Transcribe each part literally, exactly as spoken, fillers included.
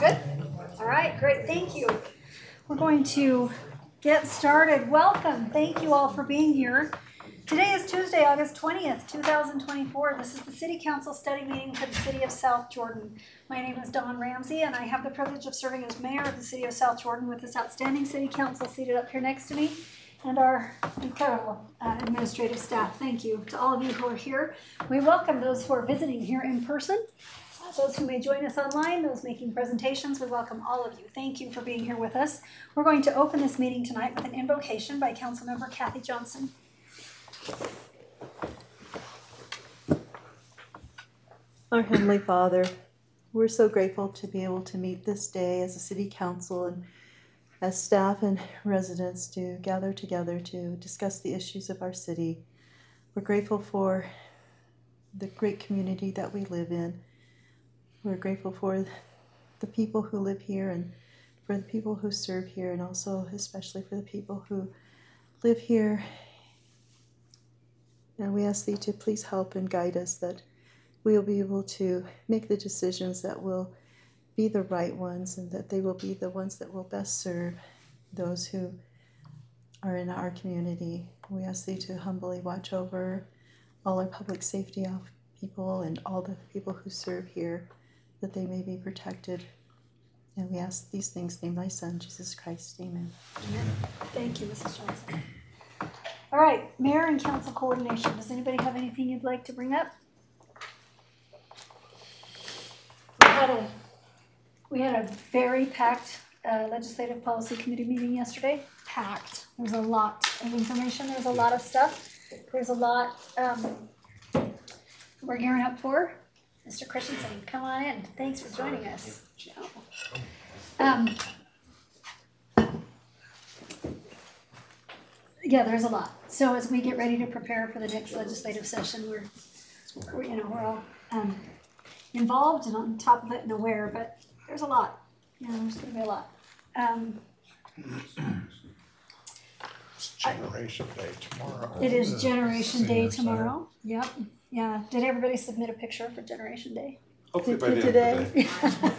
Good? All right, great, thank you. We're going to get started. Welcome, thank you all for being here. Today is Tuesday, August twentieth, two thousand twenty-four. This is the City Council study meeting for the City of South Jordan. My name is Dawn Ramsey, and I have the privilege of serving as mayor of the City of South Jordan with this outstanding City Council seated up here next to me and our incredible uh, administrative staff. Thank you to all of you who are here. We welcome those who are visiting here in person. Those who may join us online, those making presentations, we welcome all of you. Thank you for being here with us. We're going to open this meeting tonight with an invocation by Councilmember Kathy Johnson. Our Heavenly Father, we're so grateful to be able to meet this day as a city council and as staff and residents to gather together to discuss the issues of our city. We're grateful for the great community that we live in. We're grateful for the people who live here and for the people who serve here, and also especially for the people who live here. And we ask thee to please help and guide us, that we'll be able to make the decisions that will be the right ones, and that they will be the ones that will best serve those who are in our community. We ask thee to humbly watch over all our public safety people and all the people who serve here, that they may be protected. And we ask these things in thy Son, Jesus Christ. Amen. Amen. Thank you, Missus Johnson. All right, Mayor and Council coordination. Does anybody have anything you'd like to bring up? We had a, we had a very packed uh, Legislative Policy Committee meeting yesterday. Packed. There's a lot of information. There's a lot of stuff. There's a lot um, we're gearing up for. Mister Christensen, come on in. Thanks for joining us. Um, yeah, there's a lot. So as we get ready to prepare for the next legislative session, we're, we're you know, we're all um, involved and on top of it and aware, but there's a lot. You know, there's going to be a lot. Um, It's Generation Day tomorrow. it is Generation Day tomorrow. Yep. Yeah. Did everybody submit a picture for Generation Day? Hopefully by Did the end of today.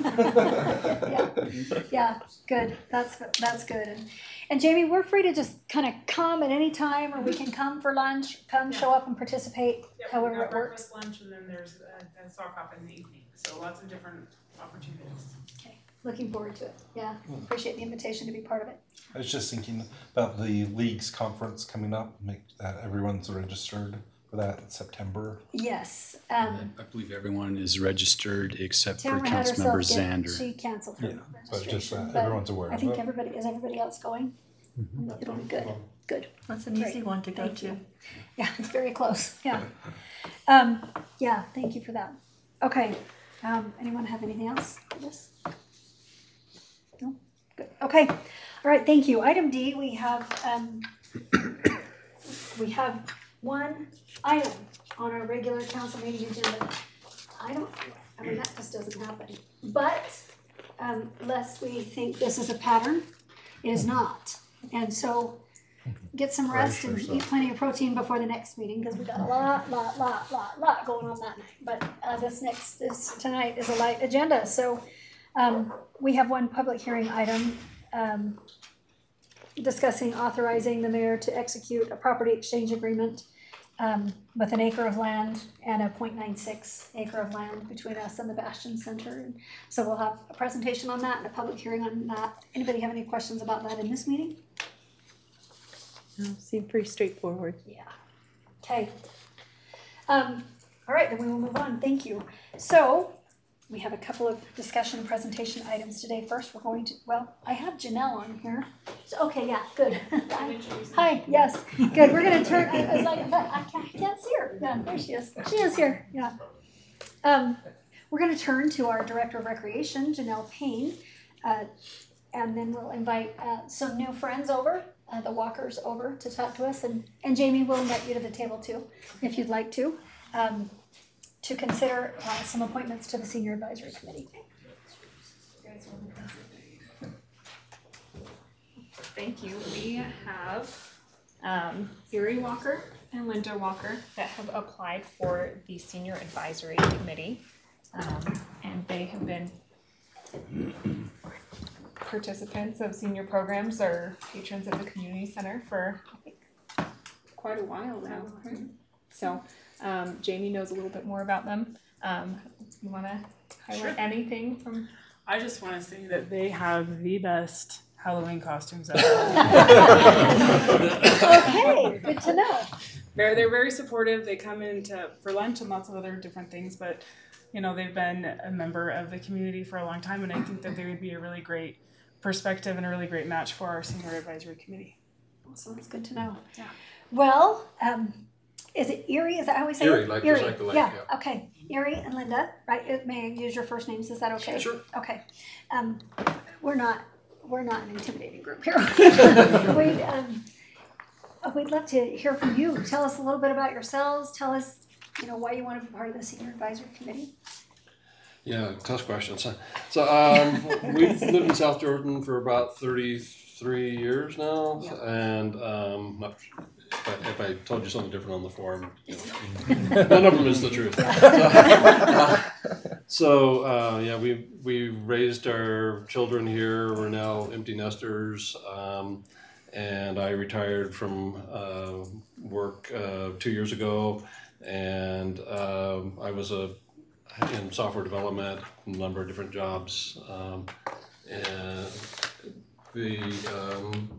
the day. yeah, yeah, good. That's that's good. And, and Jamie, we're free to just kind of come at any time, or we can come for lunch, come Yeah. show up and participate, Yep, however we got it works. breakfast, lunch, and then there's a, a sock hop in the evening. So lots of different opportunities. Okay, looking forward to it. Yeah, appreciate the invitation to be part of it. I was just thinking about the league's conference coming up. Make that everyone's registered for that in September. Yes. Um, I believe everyone is registered except for Tamara had Councilmember herself get, Zander. she canceled her Yeah, but just registration. uh, but everyone's aware I of think it. everybody is everybody else going. It'll be good. Good. That's an easy Great. one to go Thank to. you. Yeah, it's very close. Yeah. Um, yeah, thank you for that. Okay. Um, anyone have anything else for this? No? Good. Okay. All right, thank you. Item D, we have um, we have one item on our regular council meeting agenda. I don't, I mean, that just doesn't happen. But um, lest we think this is a pattern, it is not. And so get some rest and eat plenty of protein before the next meeting, because we got a lot, lot, lot, lot, lot going on that night. But uh, this next, this tonight is a light agenda. So um, we have one public hearing item um, discussing authorizing the mayor to execute a property exchange agreement um, with an acre of land and a zero point nine six acre of land between us and the Bastion Center. And so we'll have a presentation on that and a public hearing on that. Anybody have any questions about that in this meeting? No, seemed pretty straightforward. Yeah. Okay. Um, all right, then we will move on. Thank you. So we have a couple of discussion and presentation items today. First, we're going to, well, I have Janelle on here. So, okay, yeah, good. Hi. Hi, yes, good. We're going to turn, I was like, but I can't, I can't see her. Yeah, there she is. She is here. Yeah. Um, we're going to turn to our Director of Recreation, Janelle Payne, uh, and then we'll invite uh, some new friends over. Uh, the walkers over to talk to us, and, and Jamie will invite you to the table too, if you'd like to, um, to consider uh, some appointments to the Senior Advisory Committee. Thank you. We have um, Fury Walker and Linda Walker that have applied for the Senior Advisory Committee, um, and they have been participants of senior programs are patrons of the community center for I think quite a while now. Right? So um, Jamie knows a little bit more about them. Um, you want to highlight Sure. anything from? I just want to say that they have the best Halloween costumes ever. Okay, good to know. They're they're very supportive. They come in to, for lunch and lots of other different things, but you know they've been a member of the community for a long time, and I think that they would be a really great perspective and a really great match for our senior advisory committee. Awesome, that's good to know. Yeah. Well, um, is it Erie? Is that how we say Erie, it? like- just like the lake, Yeah. yeah. Okay. Erie and Linda, right? Uh, May I use your first names? Is that okay? Sure. Okay. Um, we're not we're not an intimidating group here. we'd um, uh, we'd love to hear from you. Tell us a little bit about yourselves. Tell us, you know, why you want to be part of the senior advisory committee. Yeah, tough questions. Huh? So um, we've lived in South Jordan for about thirty-three years now, Yeah. and um, not, if, I, if I told you something different on the form, you know, none of them is the truth. So, so uh, yeah, we we raised our children here. We're now empty nesters, um, and I retired from uh, work uh, two years ago, and um, I was a in software development, a number of different jobs, um, and the, um,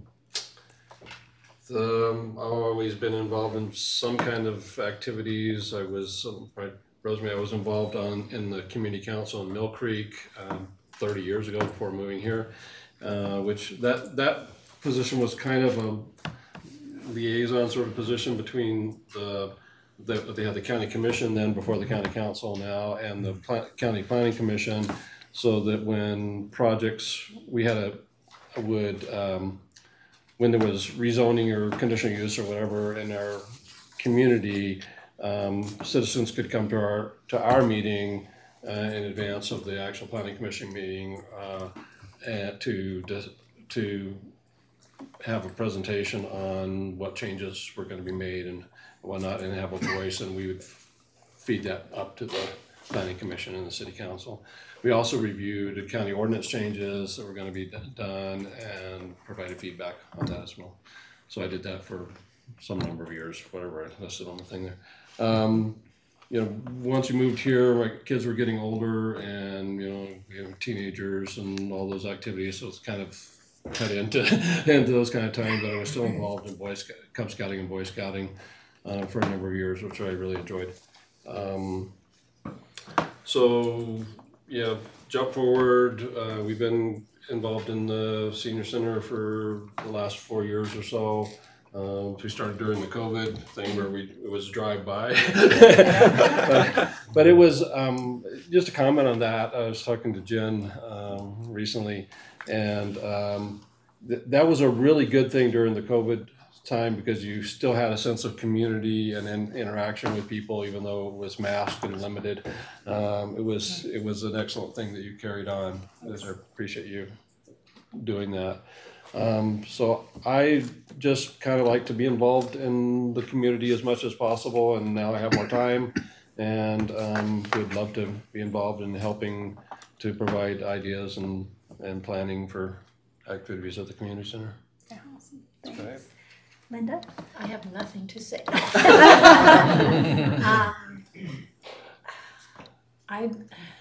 the I've always been involved in some kind of activities. I was, um, right, Rosemary, I was involved on in the community council in Mill Creek um, thirty years ago before moving here, uh, which that that position was kind of a liaison sort of position between the The, they had the county commission then before the county council now, and the pla- county planning commission, so that when projects, we had a, would, um, when there was rezoning or conditional use or whatever in our community, um, citizens could come to our, to our meeting uh, in advance of the actual planning commission meeting uh, and to, to have a presentation on what changes were going to be made and whatnot, and have a voice, and we would feed that up to the planning commission and the city council. We also reviewed the county ordinance changes that were going to be done and provided feedback on that as well. So I did that for some number of years, whatever I listed on the thing there. Um, you know, once we moved here, my kids were getting older, and you know, we have teenagers and all those activities, so it's kind of cut into into those kind of times. But I was still involved in Boy Scout, Cub Scouting and Boy Scouting Uh, for a number of years, which I really enjoyed. Um, so, yeah, jump forward. Uh, we've been involved in the senior center for the last four years or so. Um, we started during the COVID thing where we it was drive-by, but, but it was um, just a comment on that. I was talking to Jen um, recently, and um, th- that was a really good thing during the COVID time, because you still had a sense of community and in, interaction with people, even though it was masked and limited. Um, it was it was an excellent thing that you carried on. I appreciate you doing that. Um, so I just kind of like to be involved in the community as much as possible, and now I have more time, and um, would love to be involved in helping to provide ideas and, and planning for activities at the community center. Awesome. That's Thanks. great. Linda? I have nothing to say. um, I've,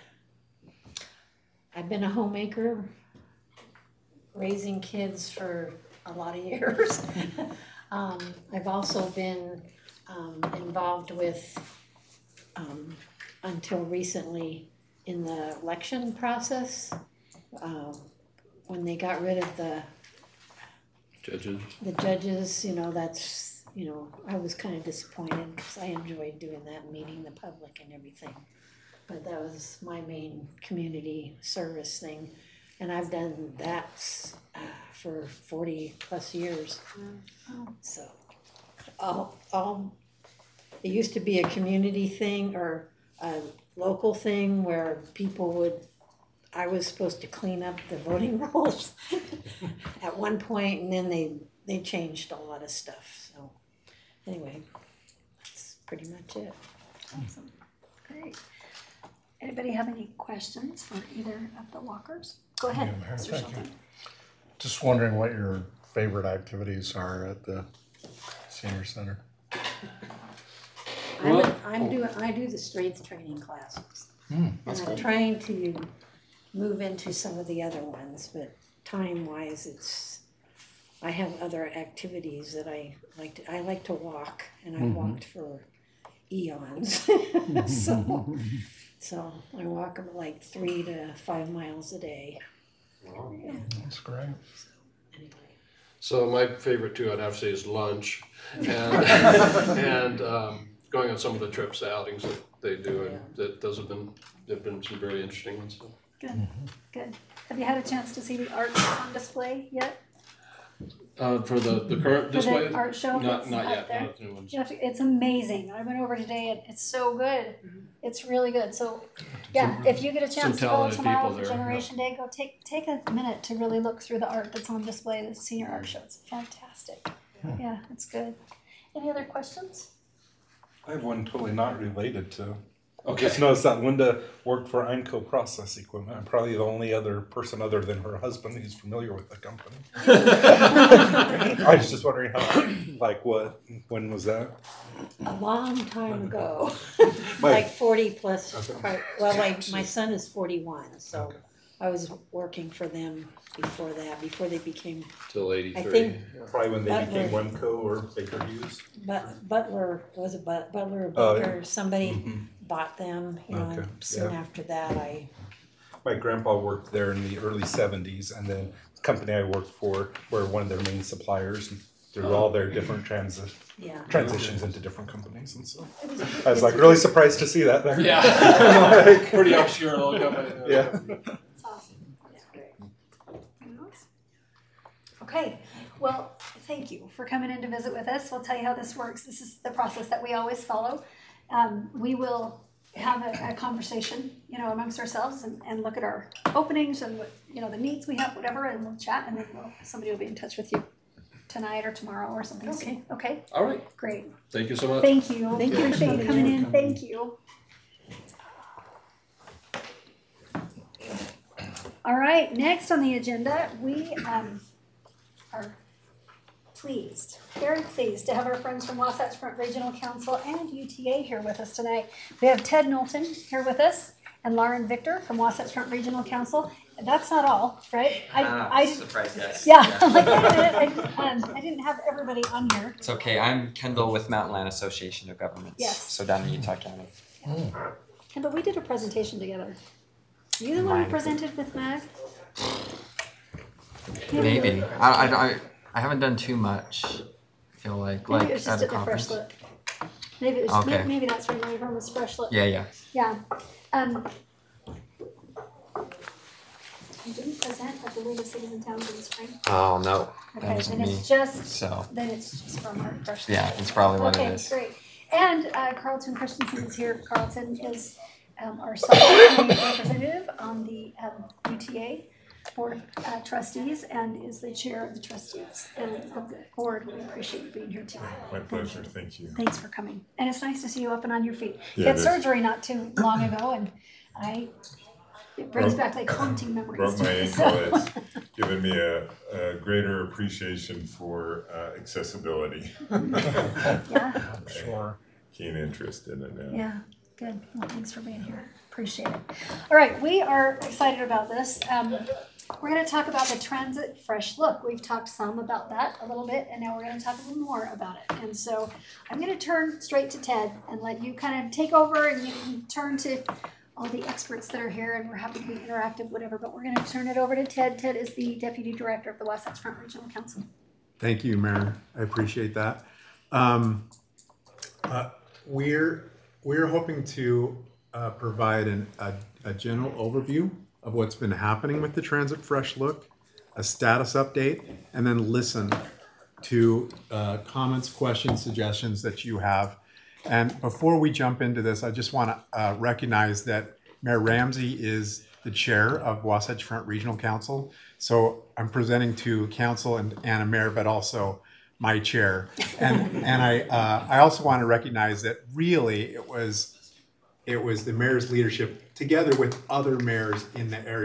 I've been a homemaker, raising kids for a lot of years. um, I've also been um, involved with, um, until recently, in the election process. Uh, when they got rid of the Judges. the judges, you know, that's, you know, I was kind of disappointed because I enjoyed doing that, meeting the public and everything. But that was my main community service thing. And I've done that uh, for forty plus years. Oh. So, all, all, it used to be a community thing or a local thing where people would, I was supposed to clean up the voting rolls at one point, and then they, they changed a lot of stuff. So anyway, that's pretty much it. Awesome. Great. Anybody have any questions for either of the walkers? Go ahead, Yeah, Mayor, Mister thank you. Shelton. Just wondering what your favorite activities are at the senior center. I'm, I'm doing, I do the strength training classes. Hmm, And I'm trying to move into some of the other ones, but time-wise, it's, I have other activities that I like to, I like to walk, and I've Mhm. walked for eons. So, so I walk like three to five miles a day. That's great. Anyway. So my favorite too, I'd have to say, is lunch, and and um, going on some of the trips, the outings that they do, and that those have been they've been some very interesting ones. So. Good, good. Have you had a chance to see the art on display yet? Uh, for the, the current For display, the art show not that's not up yet, there? not the new ones. You have to, it's amazing. I went over today and it's so good. It's really good. So, yeah, if you get a chance to go talented tomorrow people for there, Generation Day, go take take a minute to really look through the art that's on display. The senior art show. It's fantastic. Yeah, it's good. Any other questions? I have one totally not related to. I Okay. just noticed that Linda worked for Einco Process Equipment. I'm probably the only other person other than her husband who's familiar with the company. I was just wondering how, like, what, when was that? A long time ago, My- like forty plus, Okay. quite- well, like my son is forty-one, so Okay. I was working for them before that, before they became, Till eighty-three. I think- Probably when they That became was- Wemco or Baker Hughes. but Butler, was it But- Butler or Oh, yeah. Baker, somebody Mhm. bought them, you know, Okay, and soon yeah. after that, I, My grandpa worked there in the early seventies, and then the company I worked for were one of their main suppliers through all their different transi- yeah. transitions into different companies and so. It was, I was like really surprised to see that there. Yeah. Like- Pretty obscure little company. Yeah. It's awesome. It's great. Anyone else? Okay, well, thank you for coming in to visit with us. We'll tell you how this works. This is the process that we always follow. Um, we will have a, a conversation, you know, amongst ourselves and, and look at our openings and what, you know, the needs we have, whatever, and we'll chat, and then we'll, somebody will be in touch with you tonight or tomorrow or something. Okay. Okay, All right. great. Thank you so much. Thank you. Thank you. Appreciate you coming in. Thank you. All right, next on the agenda, we um, are pleased, very pleased to have our friends from Wasatch Front Regional Council and U T A here with us tonight. We have Ted Knowlton here with us and Lauren Victor from Wasatch Front Regional Council. That's not all, right? I, Ah, I didn't, surprise, guys. yeah, I'm like, wait a minute, I, um, I didn't have everybody on here. It's okay. I'm Kendall with Mountain Land Association of Governments. Yes. So down in Utah County. And but we did a presentation together. You the one who Mine. presented with Mag? Maybe. I, I, I, I haven't done too much. I feel like Maybe like it was at just a at the fresh conference. look. Maybe it was, Okay. maybe, maybe that's where you're from, was fresh look. Yeah, yeah. Yeah. Um, you didn't present at the League of Cities and Towns in the spring? Oh no, that Okay, wasn't then me. it's just, So then it's just from our fresh. yeah, it's probably what Okay, it is. great. And uh, Carlton Christensen is here. Carlton is um, our supplementary representative on the um, U T A Board of uh, Trustees and is the chair of the trustees and of the board. We appreciate you being here too. My pleasure, thank you. Thanks for coming. And it's nice to see you up and on your feet. You Yeah, had it is. surgery not too long ago and I, it brings Broke- back like haunting memories. Broke to my me, ankle, so- it's given me a, a greater appreciation for uh, accessibility. Yeah, Sure. Keen interest in it now. yeah, good. Well, thanks for being here. Appreciate it. All right, we are excited about this. Um, we're going to talk about the Transit Fresh Look. We've talked some about that a little bit, and now we're going to talk a little more about it. And so I'm going to turn straight to Ted and let you kind of take over, and you can turn to all the experts that are here, and we're happy to be interactive, whatever. But we're going to turn it over to Ted. Ted is the Deputy Director of the Wasatch Front Regional Council. Thank you, Mayor. I appreciate that. Um, uh, we're we're hoping to uh, provide an, a, a general overview of what's been happening with the Transit Fresh Look, a status update, and then listen to uh, comments, questions, suggestions that you have. And before we jump into this, I just want to uh, recognize that Mayor Ramsey is the chair of Wasatch Front Regional Council. So I'm presenting to council and Anna Mayor, but also my chair. And and I uh, I also want to recognize that really it was it was the mayor's leadership together with other mayors in the area that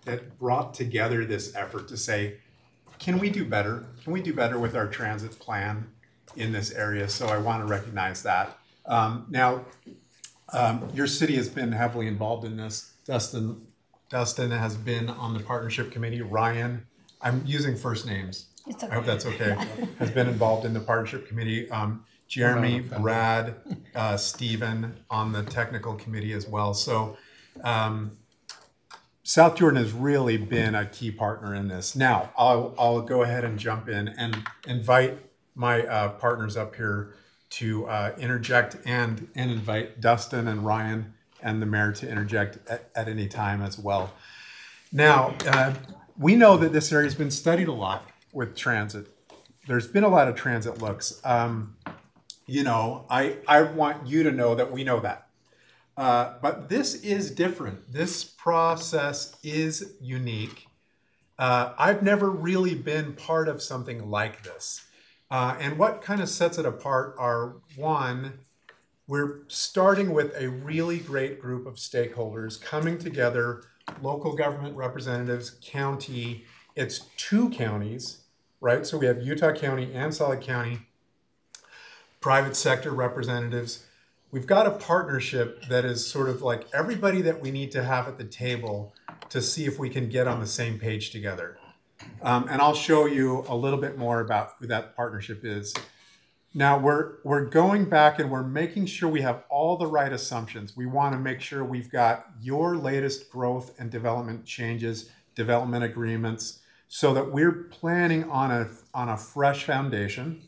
that brought together this effort to say, can we do better? Can we do better with our transit plan in this area? So I want to recognize that. Um, now, um, your city has been heavily involved in this. Dustin, Dustin has been on the partnership committee. Ryan, I'm using first names. It's okay. I hope that's okay. Has been involved in the partnership committee. Um, Jeremy, Brad, uh, Stephen on the technical committee as well. So um, South Jordan has really been a key partner in this. Now, I'll, I'll go ahead and jump in and invite my uh, partners up here to uh, interject and, and invite Dustin and Ryan and the mayor to interject at, at any time as well. Now, uh, we know that this area has been studied a lot with transit. There's been a lot of transit looks. Um, you know, I, I want you to know that we know that. Uh, but this is different. This process is unique. Uh, I've never really been part of something like this. Uh, and what kind of sets it apart are, one, we're starting with a really great group of stakeholders coming together, local government representatives, county. It's two counties, right? So we have Utah County and Solid County, private sector representatives. We've got a partnership that is sort of like everybody that we need to have at the table to see if we can get on the same page together. Um, and I'll show you a little bit more about who that partnership is. Now we're, we're going back and we're making sure we have all the right assumptions. We want to make sure we've got your latest growth and development changes, development agreements, so that we're planning on a, on a fresh foundation.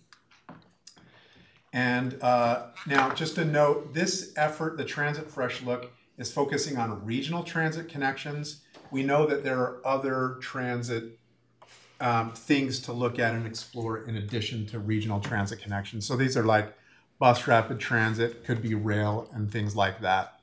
And uh, now just a note, this effort, the Transit Fresh Look, is focusing on regional transit connections. We know that there are other transit um, things to look at and explore in addition to regional transit connections. So these are like bus rapid transit, could be rail and things like that.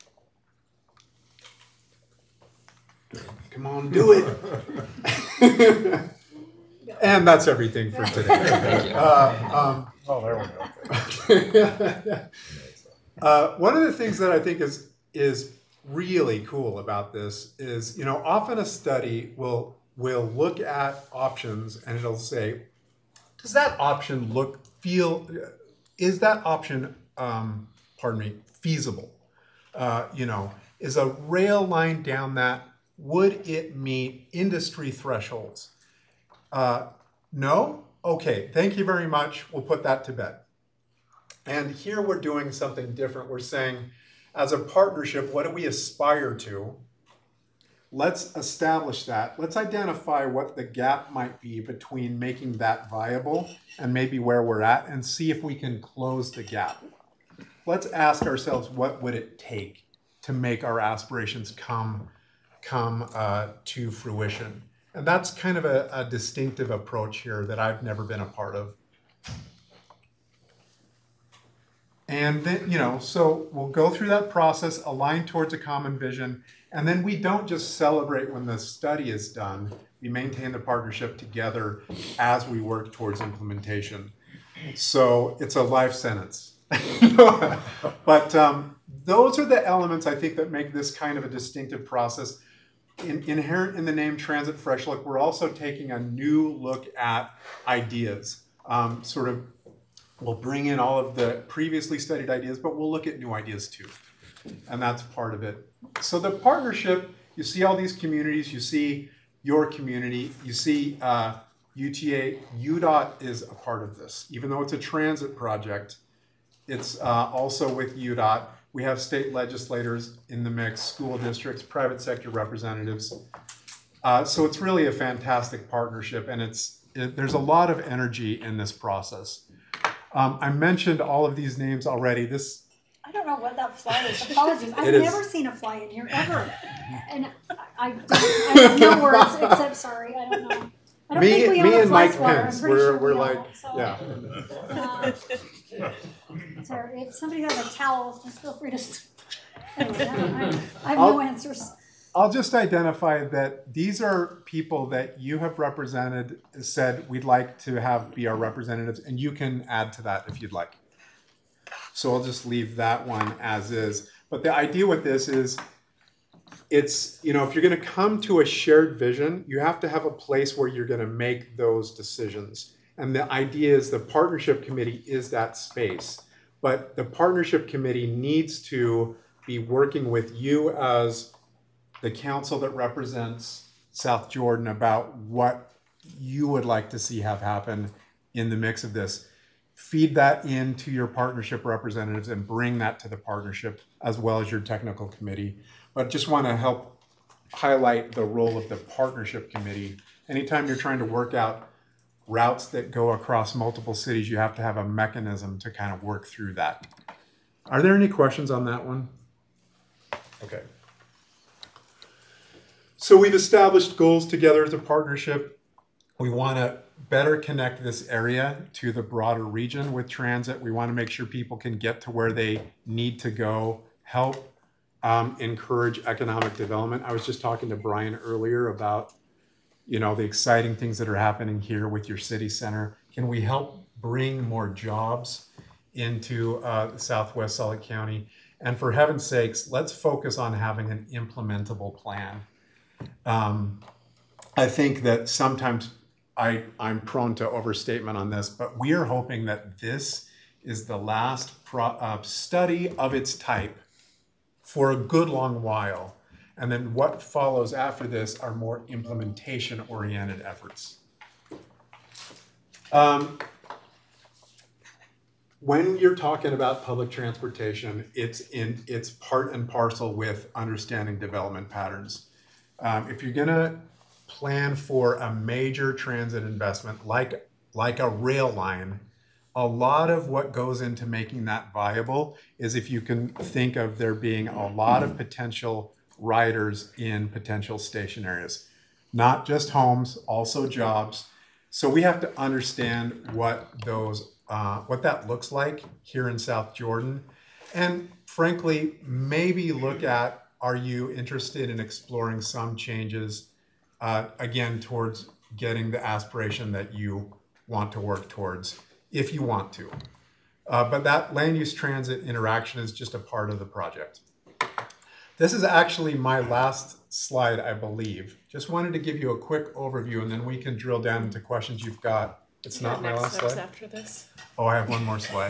Come on, do it. And that's everything for today. Uh, um, Oh, there we go. uh, one of the things that I think is is really cool about this is, you know, often a study will will look at options and it'll say, does that option look, feel, is that option, um, pardon me, feasible? Uh, you know, is a rail line down that, would it meet industry thresholds? Uh, no? Okay, thank you very much. We'll put that to bed. And here we're doing something different. We're saying, as a partnership, what do we aspire to? Let's establish that. Let's identify what the gap might be between making that viable and maybe where we're at, and see if we can close the gap. Let's ask ourselves, what would it take to make our aspirations come, come uh, to fruition? And that's kind of a, a distinctive approach here that I've never been a part of. And then, you know, so we'll go through that process, align towards a common vision, and then we don't just celebrate when the study is done. We maintain the partnership together as we work towards implementation. So it's a life sentence. But um, those are the elements I think that make this kind of a distinctive process. In, inherent in the name Transit Fresh Look, we're also taking a new look at ideas. Um, sort of, we'll bring in all of the previously studied ideas, but we'll look at new ideas too. And that's part of it. So the partnership, you see all these communities, you see your community, you see uh, U T A, U D O T is a part of this. Even though it's a transit project, it's uh, also with U D O T. We have state legislators in the mix, school districts, private sector representatives. Uh, so it's really a fantastic partnership, and it's it, there's a lot of energy in this process. Um, I mentioned all of these names already. This I don't know what that fly is. Apologies. I've It is- never seen a fly in here ever. And I, I, don't, I have no words except sorry. I don't know. I don't me, think we me own a and fly Mike swatter. Pence, I'm pretty we're sure we're we like don't, so. yeah. Uh, sorry, if somebody has a towel, just feel free to. Anyway, I, don't, I, I have I'll- no answers. I'll just identify that these are people that you have represented, said we'd like to have be our representatives, and you can add to that if you'd like. So I'll just leave that one as is. But the idea with this is it's, you know, if you're going to come to a shared vision, you have to have a place where you're going to make those decisions. And the idea is the partnership committee is that space. But the partnership committee needs to be working with you as the council that represents South Jordan about what you would like to see have happen in the mix of this. Feed that into your partnership representatives and bring that to the partnership as well as your technical committee. But just want to help highlight the role of the partnership committee. Anytime you're trying to work out routes that go across multiple cities, you have to have a mechanism to kind of work through that. Are there any questions on that one? Okay. So we've established goals together as a partnership. We want to better connect this area to the broader region with transit. We want to make sure people can get to where they need to go, help um, encourage economic development. I was just talking to Brian earlier about, you know, the exciting things that are happening here with your city center. Can we help bring more jobs into uh, Southwest Salt Lake County? And for heaven's sakes, let's focus on having an implementable plan. Um, I think that sometimes I, I'm prone to overstatement on this, but we are hoping that this is the last pro, uh, study of its type for a good long while. And then what follows after this are more implementation-oriented efforts. Um, when you're talking about public transportation, it's in it's part and parcel with understanding development patterns. Um, if you're gonna plan for a major transit investment like like a rail line, a lot of what goes into making that viable is if you can think of there being a lot of potential riders in potential station areas, not just homes, also jobs. So we have to understand what those uh, what that looks like here in South Jordan, and frankly, maybe look at, are you interested in exploring some changes uh, again towards getting the aspiration that you want to work towards, if you want to. Uh, but that land use transit interaction is just a part of the project. This is actually my last slide, I believe. Just wanted to give you a quick overview, and then we can drill down into questions you've got. It's not my last slide. After this. Oh, I have one more slide.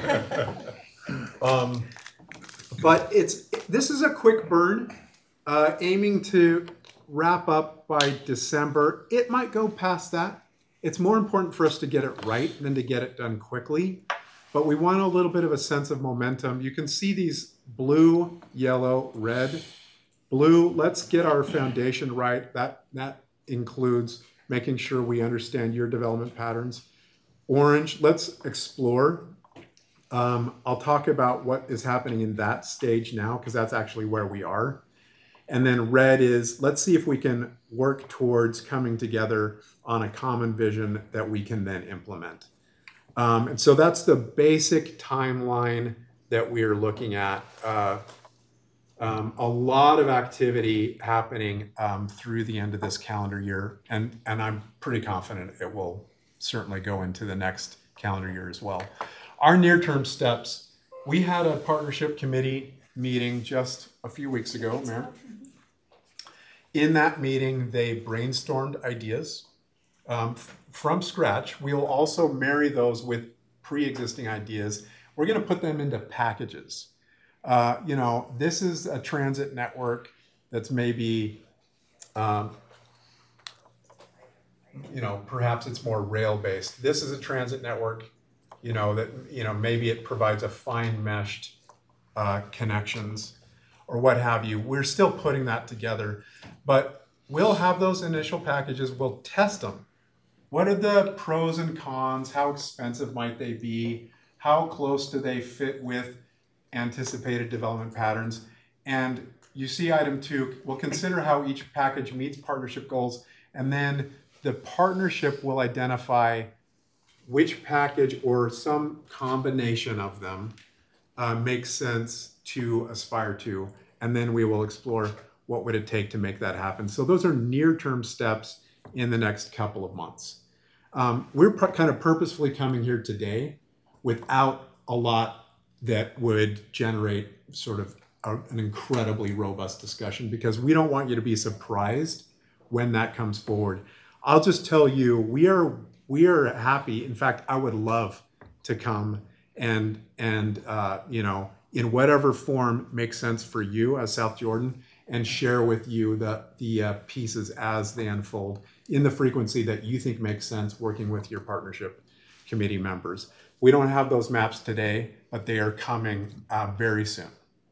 um, but it's this is a quick burn, uh, aiming to wrap up by December. It might go past that. It's more important for us to get it right than to get it done quickly. But we want a little bit of a sense of momentum. You can see these blue, yellow, red. Blue, let's get our foundation right. That, that includes making sure we understand your development patterns. Orange, let's explore. Um, I'll talk about what is happening in that stage now, because that's actually where we are. And then red is, let's see if we can work towards coming together on a common vision that we can then implement. Um, and so that's the basic timeline that we're looking at. Uh, um, a lot of activity happening um, through the end of this calendar year, and, and I'm pretty confident it will certainly go into the next calendar year as well. Our near-term steps, we had a partnership committee meeting just a few weeks ago, Mayor. In that meeting, they brainstormed ideas um, from scratch. We will also marry those with pre-existing ideas. We're going to put them into packages. Uh, you know, this is a transit network that's maybe, um, you know, perhaps it's more rail-based. This is a transit network, you know, that, you know, maybe it provides a fine meshed uh, connections or what have you. We're still putting that together, but we'll have those initial packages. We'll test them. What are the pros and cons? How expensive might they be? How close do they fit with anticipated development patterns? And you see item two, we'll consider how each package meets partnership goals, and then the partnership will identify which package or some combination of them uh, makes sense to aspire to, and then we will explore what would it take to make that happen. So those are near-term steps in the next couple of months. Um, we're kind of purposefully coming here today without a lot that would generate sort of a, an incredibly robust discussion because we don't want you to be surprised when that comes forward. I'll just tell you, we are we are happy. In fact, I would love to come and and uh, you know, in whatever form makes sense for you as South Jordan, and share with you the the uh, pieces as they unfold in the frequency that you think makes sense, working with your partnership committee members. We don't have those maps today, but they are coming uh, very soon.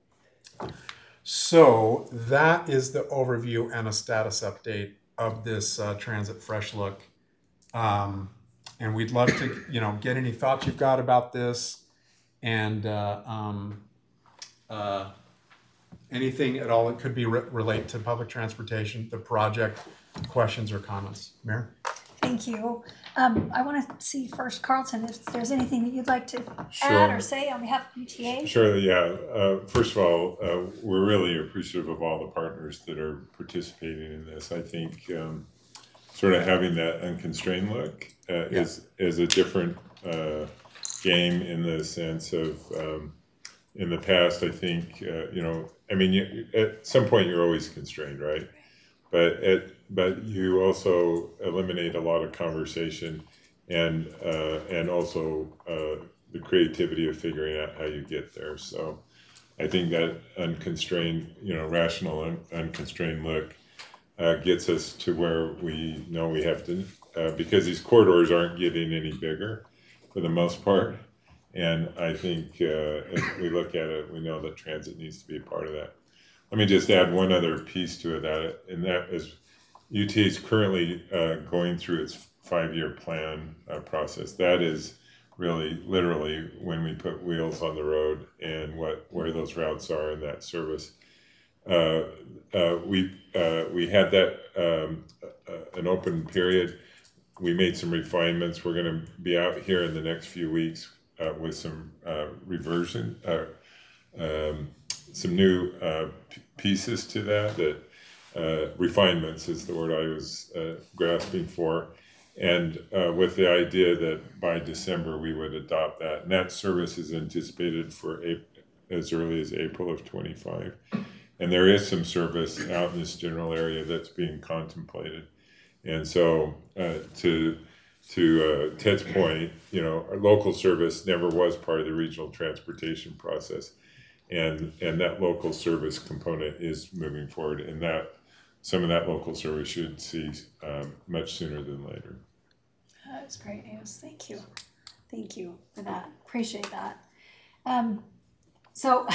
So that is the overview and a status update of this uh, Transit Fresh Look. Um, and we'd love to, you know, get any thoughts you've got about this, and uh, um, uh, anything at all that could be re- relate to public transportation, the project, questions or comments. Mayor? Thank you. Um, I want to see first, Carlton, if there's anything that you'd like to Sure. add or say on behalf of U T A. Sure, yeah. Uh, first of all, uh, we're really appreciative of all the partners that are participating in this. I think um, sort of having that unconstrained look uh, Yeah. is is a different uh, game in the sense of um, in the past, I think, uh, you know, I mean, you, at some point you're always constrained, right? But at, but you also eliminate a lot of conversation and uh, and also uh, the creativity of figuring out how you get there. So I think that unconstrained, you know, rational un- unconstrained look uh, gets us to where we know we have to, uh, because these corridors aren't getting any bigger for the most part. And I think uh, as we look at it, we know that transit needs to be a part of that. Let me just add one other piece to it, that, and that is U T A is currently uh, going through its five-year plan uh, process. That is really literally when we put wheels on the road and what where those routes are in that service. Uh, uh, we uh, we had that um, uh, an open period. We made some refinements. We're going to be out here in the next few weeks uh, with some uh, reversion. Uh, um, some new uh, p- pieces to that, that uh, refinements is the word I was uh, grasping for, and uh, with the idea that by December we would adopt that. And that service is anticipated for April, as early as April of twenty-five. And there is some service out in this general area that's being contemplated. And so uh, to to uh, Ted's point, you know, our local service never was part of the regional transportation process. And and that local service component is moving forward, and that some of that local service should see um, much sooner than later. That's great news. Thank you. Thank you for that. Appreciate that. Um, so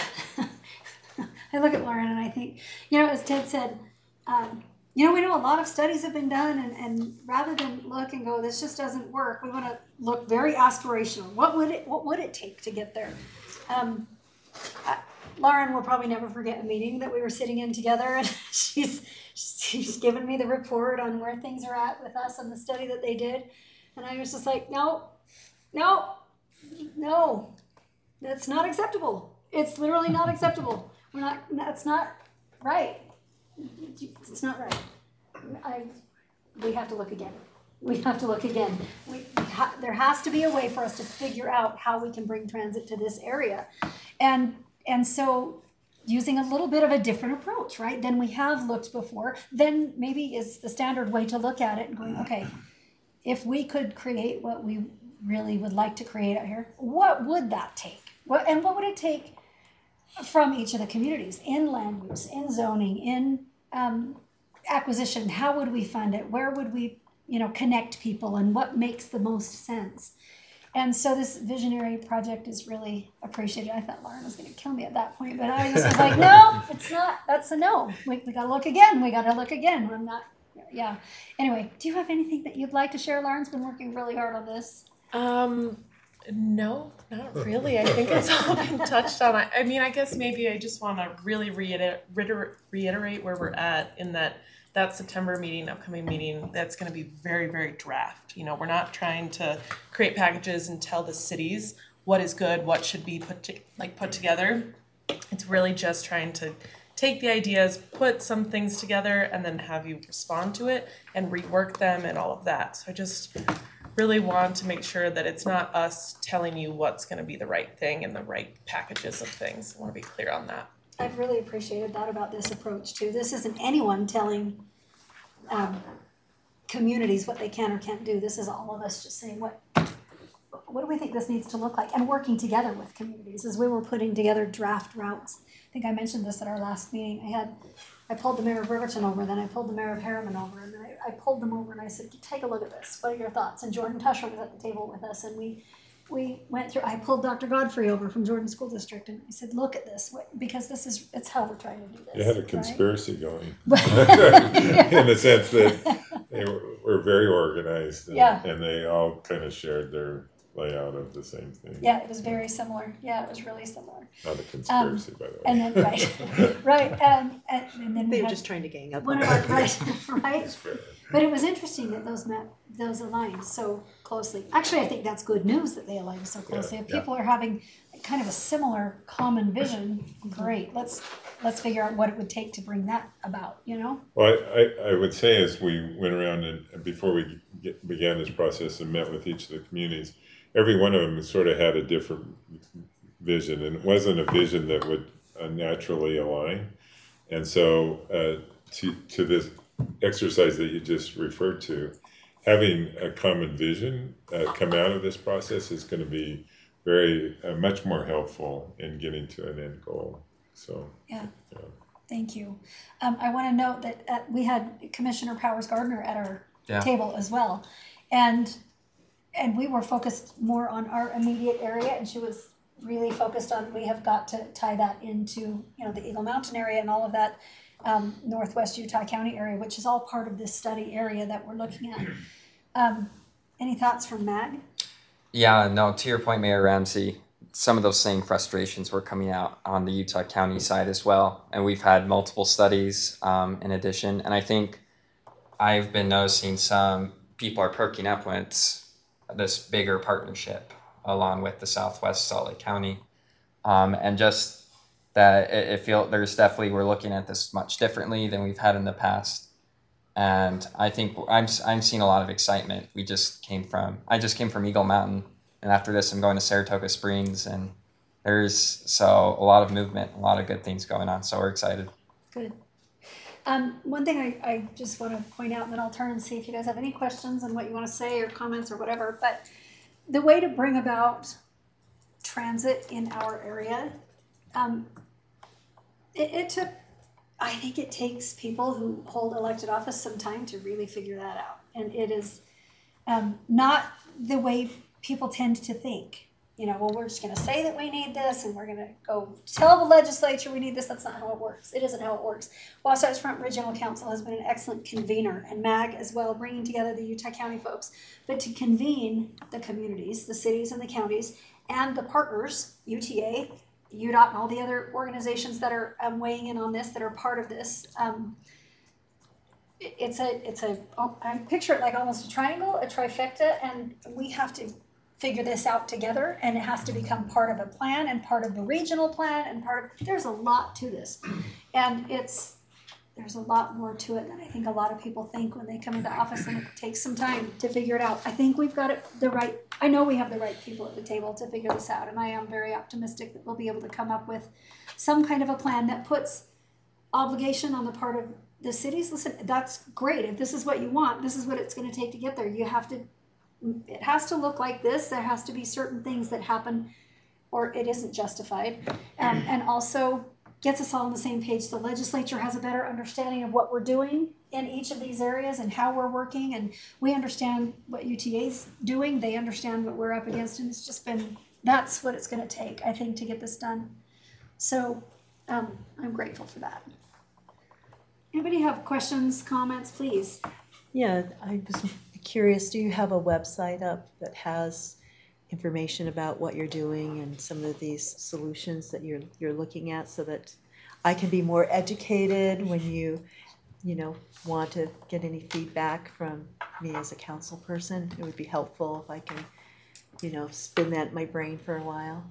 I look at Lauren and I think, you know, as Ted said, um, you know, we know a lot of studies have been done, and, and rather than look and go, this just doesn't work, we want to look very aspirational. What would it What would it take to get there? Um, Uh, Lauren will probably never forget a meeting that we were sitting in together, and she's she's given me the report on where things are at with us and the study that they did, and I was just like, no, no, no, that's not acceptable. It's literally not acceptable. We're not. That's not right. It's not right. I. We have to look again. We have to look again. We ha- there has to be a way for us to figure out how we can bring transit to this area. And and so using a little bit of a different approach, right, than we have looked before, then maybe is the standard way to look at it and going, okay, if we could create what we really would like to create out here, what would that take? What and what would it take from each of the communities in land use, in zoning, in um, acquisition? How would we fund it? Where would we, you know, connect people, and what makes the most sense? And so this visionary project is really appreciated. I thought Lauren was going to kill me at that point, but I just was like, no, it's not. That's a no. We, we got to look again. We got to look again. I'm not, yeah. Anyway, do you have anything that you'd like to share? Lauren's been working really hard on this. Um, no, not really. I think it's all been touched on. I, I mean, I guess maybe I just want to really reiterate, reiterate where we're at in that that September meeting, upcoming meeting, that's going to be very, very draft. You know, we're not trying to create packages and tell the cities what is good, what should be put to, like put together. It's really just trying to take the ideas, put some things together, and then have you respond to it and rework them and all of that. So I just really want to make sure that it's not us telling you what's going to be the right thing and the right packages of things. I want to be clear on that. I've really appreciated that about this approach too. This isn't anyone telling um, communities what they can or can't do. This is all of us just saying what what do we think this needs to look like, and working together with communities as we were putting together draft routes. I think I mentioned this at our last meeting. I had I pulled the mayor of Riverton over, then I pulled the mayor of Harriman over, and I, I pulled them over and I said, take a look at this. What are your thoughts? And Jordan Tusher was at the table with us, and we we went through, I pulled Doctor Godfrey over from Jordan School District, and I said, look at this, because this is, it's how we're trying to do this. You had a right? conspiracy going. In the sense that they were, were very organized, and, Yeah. and they all kind of shared their layout of the same thing. Yeah, it was very similar. Yeah, it was really similar. Not a conspiracy, Um, by the way. And then, right, right, um, and, and then we They were had just trying to gang up one on of our, it. right, right. But it was interesting that those met, those aligned so closely. Actually, I think that's good news that they aligned so closely. If yeah. people are having kind of a similar common vision, great. Let's let's figure out what it would take to bring that about. You know. Well, I, I, I would say as we went around and before we get, began this process and met with each of the communities, every one of them sort of had a different vision, and it wasn't a vision that would uh, naturally align. And so uh, to, to this exercise that you just referred to, having a common vision uh, come out of this process is going to be very uh, much more helpful in getting to an end goal. So Yeah. yeah. Thank you. Um, I want to note that uh, we had Commissioner Powers Gardner at our Yeah. table as well, and and we were focused more on our immediate area, and she was really focused on we have got to tie that into you know the Eagle Mountain area and all of that um, Northwest Utah County area, which is all part of this study area that we're looking at. Um, any thoughts from Mag? Yeah, no, to your point, Mayor Ramsey, some of those same frustrations were coming out on the Utah County side as well. And we've had multiple studies um, in addition. And I think I've been noticing some people are perking up when it's this bigger partnership along with the Southwest Salt Lake County. Um, and just that it, it feel there's definitely, we're looking at this much differently than we've had in the past. And I think I'm I'm seeing a lot of excitement. We just came from I just came from Eagle Mountain, and after this I'm going to Saratoga Springs, and there's so a lot of movement, a lot of good things going on. So we're excited. Good. Um, one thing I, I just want to point out, and then I'll turn and see if you guys have any questions on what you want to say or comments or whatever. But the way to bring about transit in our area, um, it, it took. I think it takes people who hold elected office some time to really figure that out. And it is um, not the way people tend to think. You know, well, we're just going to say that we need this and we're going to go tell the legislature we need this. That's not how it works. It isn't how it works. Wasatch Front Regional Council has been an excellent convener, and MAG as well, bringing together the Utah County folks. But to convene the communities, the cities and the counties, and the partners, U T A, U D O T, and all the other organizations that are um, weighing in on this, that are part of this. Um, it, it's a, it's a, I picture it like almost a triangle, a trifecta, and we have to figure this out together, and it has to become part of a plan and part of the regional plan and part of, there's a lot to this. And it's, there's a lot more to it than I think a lot of people think when they come into office, and it takes some time to figure it out. I think we've got it the right, I know we have the right people at the table to figure this out, and I am very optimistic that we'll be able to come up with some kind of a plan that puts obligation on the part of the cities. Listen, that's great. If this is what you want, this is what it's going to take to get there. You have to, it has to look like this. There has to be certain things that happen or it isn't justified. Um, and also gets us all on the same page. The legislature has a better understanding of what we're doing in each of these areas and how we're working. And we understand what U T A's doing. They understand what we're up against. And it's just been, that's what it's going to take, I think, to get this done. So um, I'm grateful for that. Anybody have questions, comments, please? Yeah, I was curious, do you have a website up that has information about what you're doing and some of these solutions that you're you're looking at, so that I can be more educated when you, you know, want to get any feedback from me as a council person? It would be helpful if I can, you know, spin that in my brain for a while.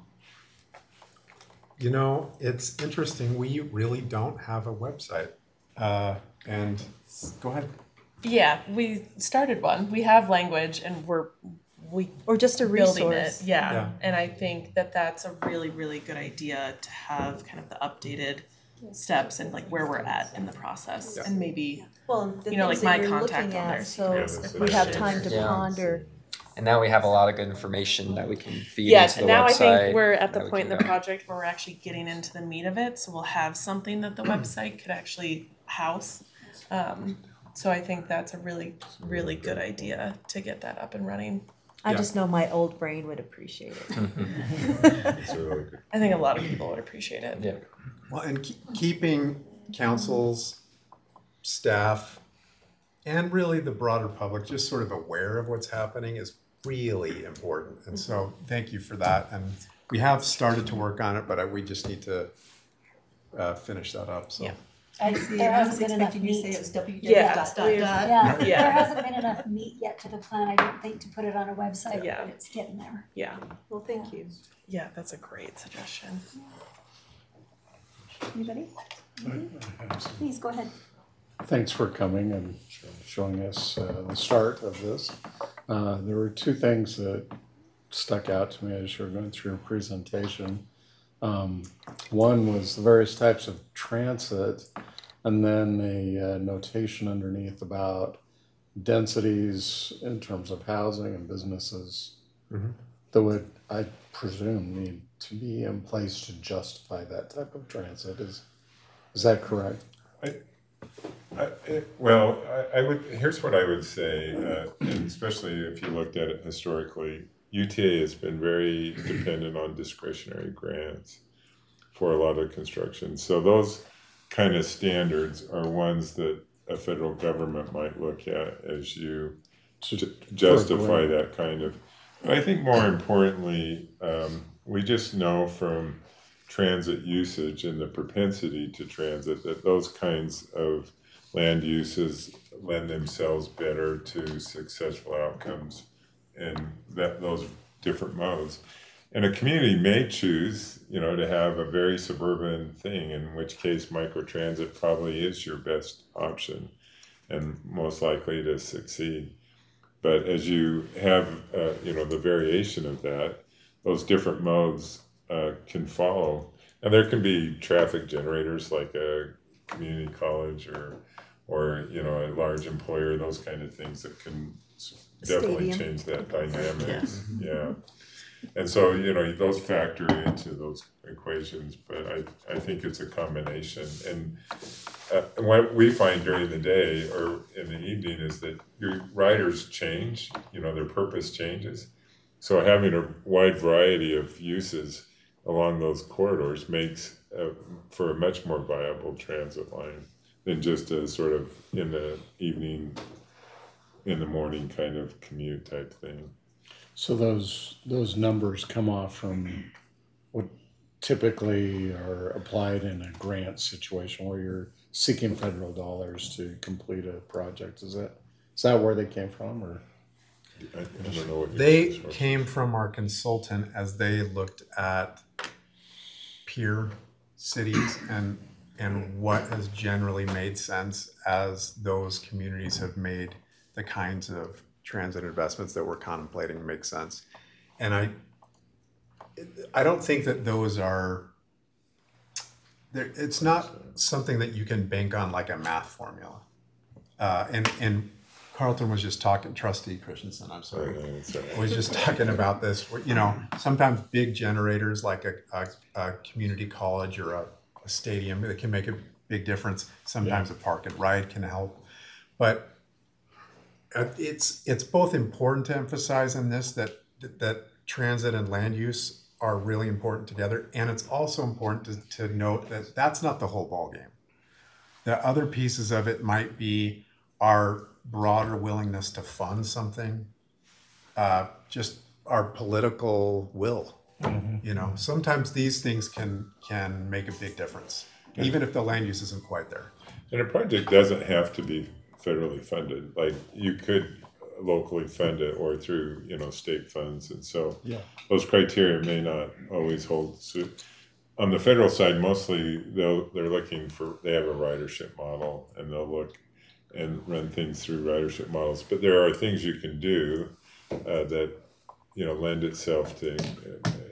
You know, it's interesting. We really don't have a website. Uh, and go ahead. Yeah, we started one. We have language, and we're we or just a building resource. it. Yeah. Yeah. And I think that that's a really really good idea to have kind of the updated steps and like where we're at in the process, and maybe Well, the you know, things like that my you're contact looking on there. at, so Yeah, if that's we have nice. time to Yeah. ponder. And now we have a lot of good information that we can feed yeah, into the and now website. I think we're at the that we point in can the go- project where we're actually getting into the meat of it, so we'll have something that the website could actually house. Um, so I think that's a really, really good idea to get that up and running. I Yeah. just know my old brain would appreciate it. It's really good. I think a lot of people would appreciate it. Yeah. Well, and ke- keeping councils, staff, and really the broader public just sort of aware of what's happening is really important. And so thank you for that. And we have started to work on it, but I- we just need to uh, finish that up, so. Yeah. I, See, there I was hasn't been enough expecting you to say meat. it was www Yeah, dot dot we've- dot. Yeah, Yeah. there hasn't been enough meat yet to the plan, I didn't think, to put it on a website, Yeah. but it's getting there. Yeah, Well, thank you. yeah, that's a great suggestion. Anybody? Please, go ahead. Thanks for coming and showing us uh, the start of this. Uh, There were two things that stuck out to me as you were going through your presentation. Um, One was the various types of transit, and then a uh, notation underneath about densities in terms of housing and businesses Mhm. that would, I presume, need to be in place to justify that type of transit. Is, is that correct? I, it, well, I, I would. Here's what I would say, uh, and especially if you looked at it historically, U T A has been very dependent on discretionary grants for a lot of construction. So those kind of standards are ones that a federal government might look at as you ju- justify that kind of. But I think more importantly, um, we just know from transit usage and the propensity to transit that those kinds of land uses lend themselves better to successful outcomes in that those different modes. And a community may choose, you know, to have a very suburban thing, in which case microtransit probably is your best option and most likely to succeed. But as you have, uh, you know, the variation of that, those different modes uh, can follow. And there can be traffic generators like a community college or, or you know, a large employer, those kind of things that can s- definitely Stadium. change that dynamic. Yes. Yeah. And so, you know, those factor into those equations, but I, I think it's a combination. And uh, what we find during the day or in the evening is that your riders change, you know, their purpose changes. So having a wide variety of uses along those corridors makes uh, for a much more viable transit line than just a sort of in the evening, in the morning kind of commute type thing. So those, those numbers come off from what typically are applied in a grant situation where you're seeking federal dollars to complete a project. Is that, is that where they came from, or? I, I don't know what They yours was. came from our consultant as they looked at peer cities and and what has generally made sense as those communities have made the kinds of transit investments that we're contemplating make sense. And I I don't think that those are there, it's not something that you can bank on like a math formula. Uh, and and Carlton was just talking, Trustee Christensen, I'm sorry, Uh, it's all right. was just talking about this. where, You know, sometimes big generators like a, a, a community college or a, a stadium, it can make a big difference. Sometimes a park and ride can help, but uh, it's it's both important to emphasize in this that that transit and land use are really important together, and it's also important to, to note that that's not the whole ballgame. The other pieces of it might be our broader willingness to fund something, uh, just our political will. You know, sometimes these things can can make a big difference, even if the land use isn't quite there. And a project doesn't have to be federally funded. Like you could locally fund it or through, you know, state funds. And so Yeah. those criteria may not always hold suit. On the federal side, mostly they'll, they're looking for, they have a ridership model and they'll look and run things through ridership models. But there are things you can do uh, that, you know, lend itself to uh,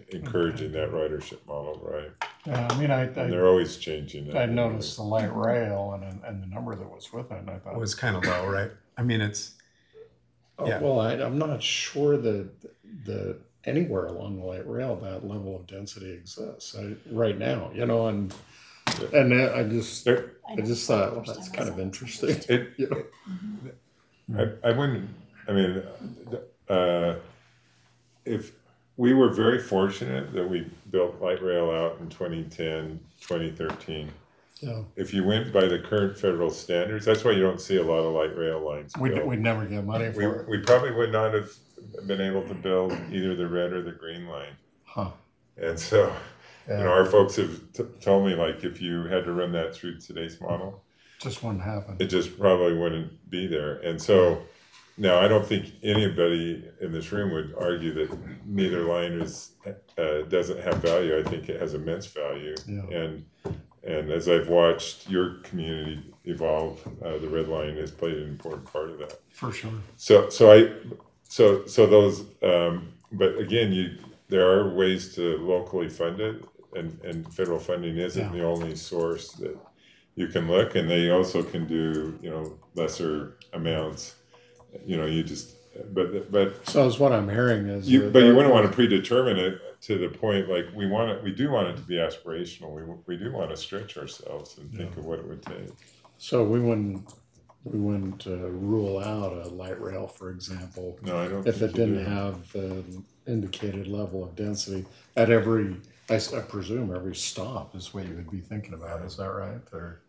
encouraging that ridership model, right? Yeah, I mean, I, And I, they're always changing that. I noticed the light rail and, and the number that was with it, and I thought. It was kind of low, right? I mean, it's, Oh, yeah. well, I, I'm not sure that, that anywhere along the light rail that level of density exists I, right now, you know, and, and I just, There- I just thought, well, that's kind of interesting. It, You know? I, I wouldn't, I mean, uh, if, we were very fortunate that we built light rail out in twenty ten, twenty thirteen. Yeah. If you went by the current federal standards, that's why you don't see a lot of light rail lines We'd, built. we'd never get money We, for it. we probably would not have been able to build either the red or the green line. Huh. And so, Yeah. you know, our folks have t- told me, like, if you had to run that through today's model, Just wouldn't happen. it just probably wouldn't be there. And so, now I don't think anybody in this room would argue that neither line is uh, doesn't have value. I think it has immense value. Yeah. And and as I've watched your community evolve, uh, the red line has played an important part of that. For sure. So so I so so those um, but again, you there are ways to locally fund it, and and federal funding isn't Yeah. the only source that you can look, and they also can do, you know, lesser amounts. You know, you just but but So is what I'm hearing is. you that but you there- wouldn't want to predetermine it to the point, like, we want it we do want it to be aspirational. We we do want to stretch ourselves and think Yeah. of what it would take. So we wouldn't, we wouldn't uh, rule out a light rail, for example, No, I don't if think it you didn't do. have the indicated level of density at every, I, s- I presume every stop is what you would be thinking about. Is that right? Or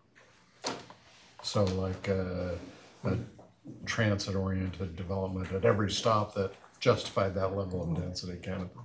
so like uh, a transit-oriented development at every stop that justified that level of density, kind of.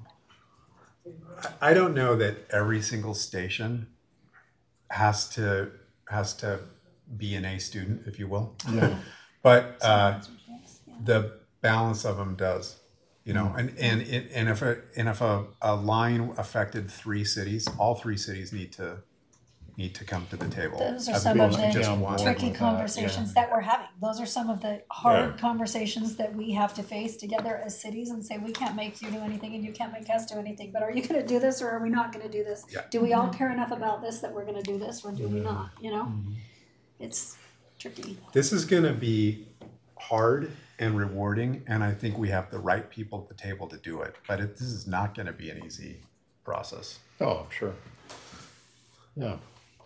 I I don't know that every single station has to, has to be an A student, if you will. Yeah. But uh, the balance of them does, you know, and, and, it- and if a, and if a, a line affected three cities, all three cities need to, need to come to the table. Those are as some of opposed to just the one. tricky with that, conversations yeah. that we're having. Those are some of the hard Yeah. conversations that we have to face together as cities and say, we can't make you do anything and you can't make us do anything, but are you gonna do this or are we not gonna do this? Yeah. Do we all care enough about this that we're gonna do this or do we not, you know? It's tricky. This is gonna be hard and rewarding, and I think we have the right people at the table to do it, but it, this is not gonna be an easy process. Oh, I'm sure. Yeah.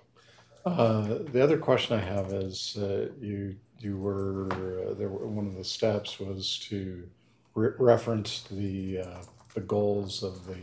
Uh, the other question I have is, uh, you, you were, uh, there were, one of the steps was to re- reference the, uh, the goals of the,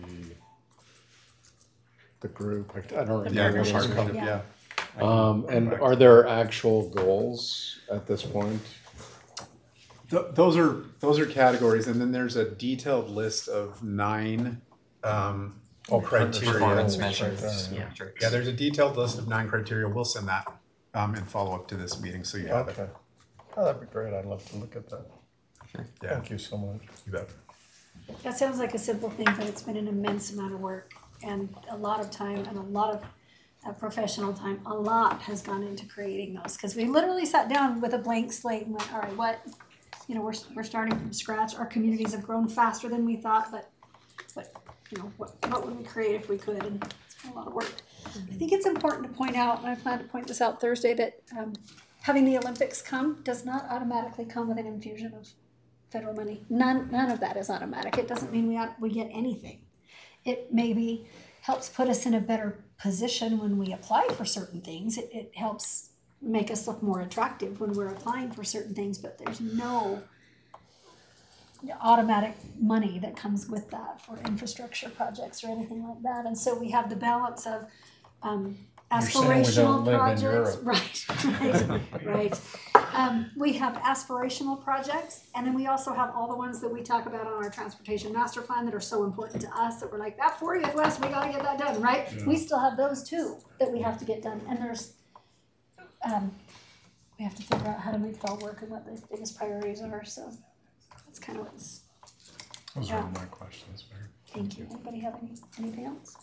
the group. I I don't Yeah, remember what it's partnership, called. yeah. Um, and are there actual goals at this point? Th- those are, those are categories, and then there's a detailed list of nine, um, Oh, criteria. Performance Right there, measures. yeah. Yeah, there's a detailed list of nine criteria. We'll send that, um, in follow-up to this meeting, so you have it. Okay. Oh, that'd be great. I'd love to look at that. Yeah, Thank you so much. you bet. That sounds like a simple thing, but it's been an immense amount of work and a lot of time and a lot of uh, professional time. A lot has gone into creating those because we literally sat down with a blank slate and went, all right, what, you know, we're, we're starting from scratch. Our communities have grown faster than we thought, but, but, you know, what, what would we create if we could? And it's been a lot of work. I think it's important to point out, and I plan to point this out Thursday, that um, having the Olympics come does not automatically come with an infusion of federal money. None, none of that is automatic. It doesn't mean we ought, we get anything. It maybe helps put us in a better position when we apply for certain things. It, it helps make us look more attractive when we're applying for certain things, but there's no automatic money that comes with that for infrastructure projects or anything like that. And so we have the balance of um, You're saying we don't aspirational live in projects. Europe. Right, right, right. Um, we have aspirational projects, and then we also have all the ones that we talk about on our transportation master plan that are so important to us that we're like, that fortieth West, we gotta get that done, right? Yeah. We still have those too that we have to get done, and there's, um, we have to figure out how to make it all work and what the biggest priorities are, so that's kind of what's, Those Yeah. are all my questions, Mayor. thank you. Anybody have any, anything else?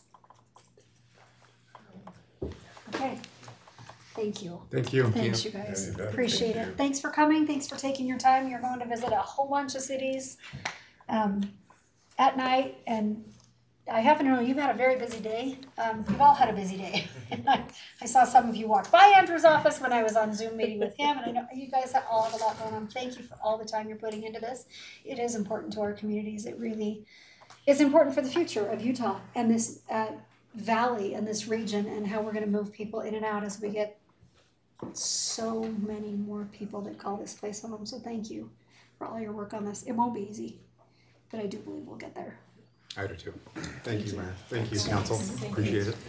Okay, thank you. Thank you. Thanks, you Yeah, guys. you bet. Appreciate Thank it. you. Thanks for coming. Thanks for taking your time. You're going to visit a whole bunch of cities um, at night, and I happen to know you've had a very busy day. Um, we've all had a busy day. I, I saw some of you walk by Andrew's office when I was on Zoom meeting with him, and I know you guys have all have a lot going on. Thank you for all the time you're putting into this. It is important to our communities. It really is important for the future of Utah and this uh, valley and this region, and how we're going to move people in and out as we get so many more people that call this place home. So thank you for all your work on this. It won't be easy, but I do believe we'll get there. I do too. Thank you, Mayor. Thank you, Council. Appreciate it.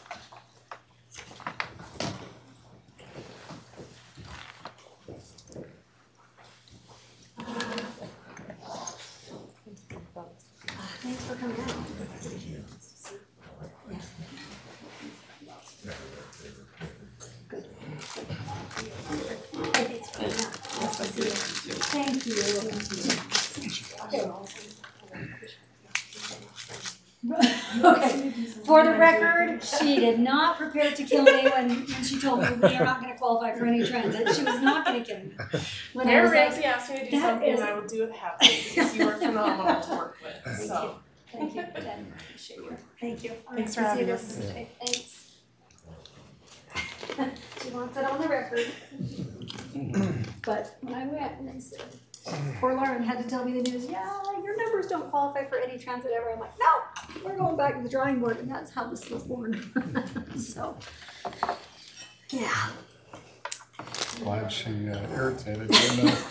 Thanks for coming out. Good. Thank you. Okay, for the record, she did not prepare to kill me when, when she told me we are not going to qualify for any transit. She was not going to kill me. When I Mayor was Ramsey like, asked me to do that something, is- and I will do it happily because you are phenomenal to work with. Thank So. you. Thank you, Jen. Appreciate you. Thank you. All Thanks right, for see you having this us. Thursday. Thanks. She wants it on the record. But when I went and I said, poor Lauren had to tell me the news, yeah, your numbers don't qualify for any transit ever. I'm like, no, we're going back to the drawing board, and that's how this was born. So, yeah. Glad she uh, irritated you. know.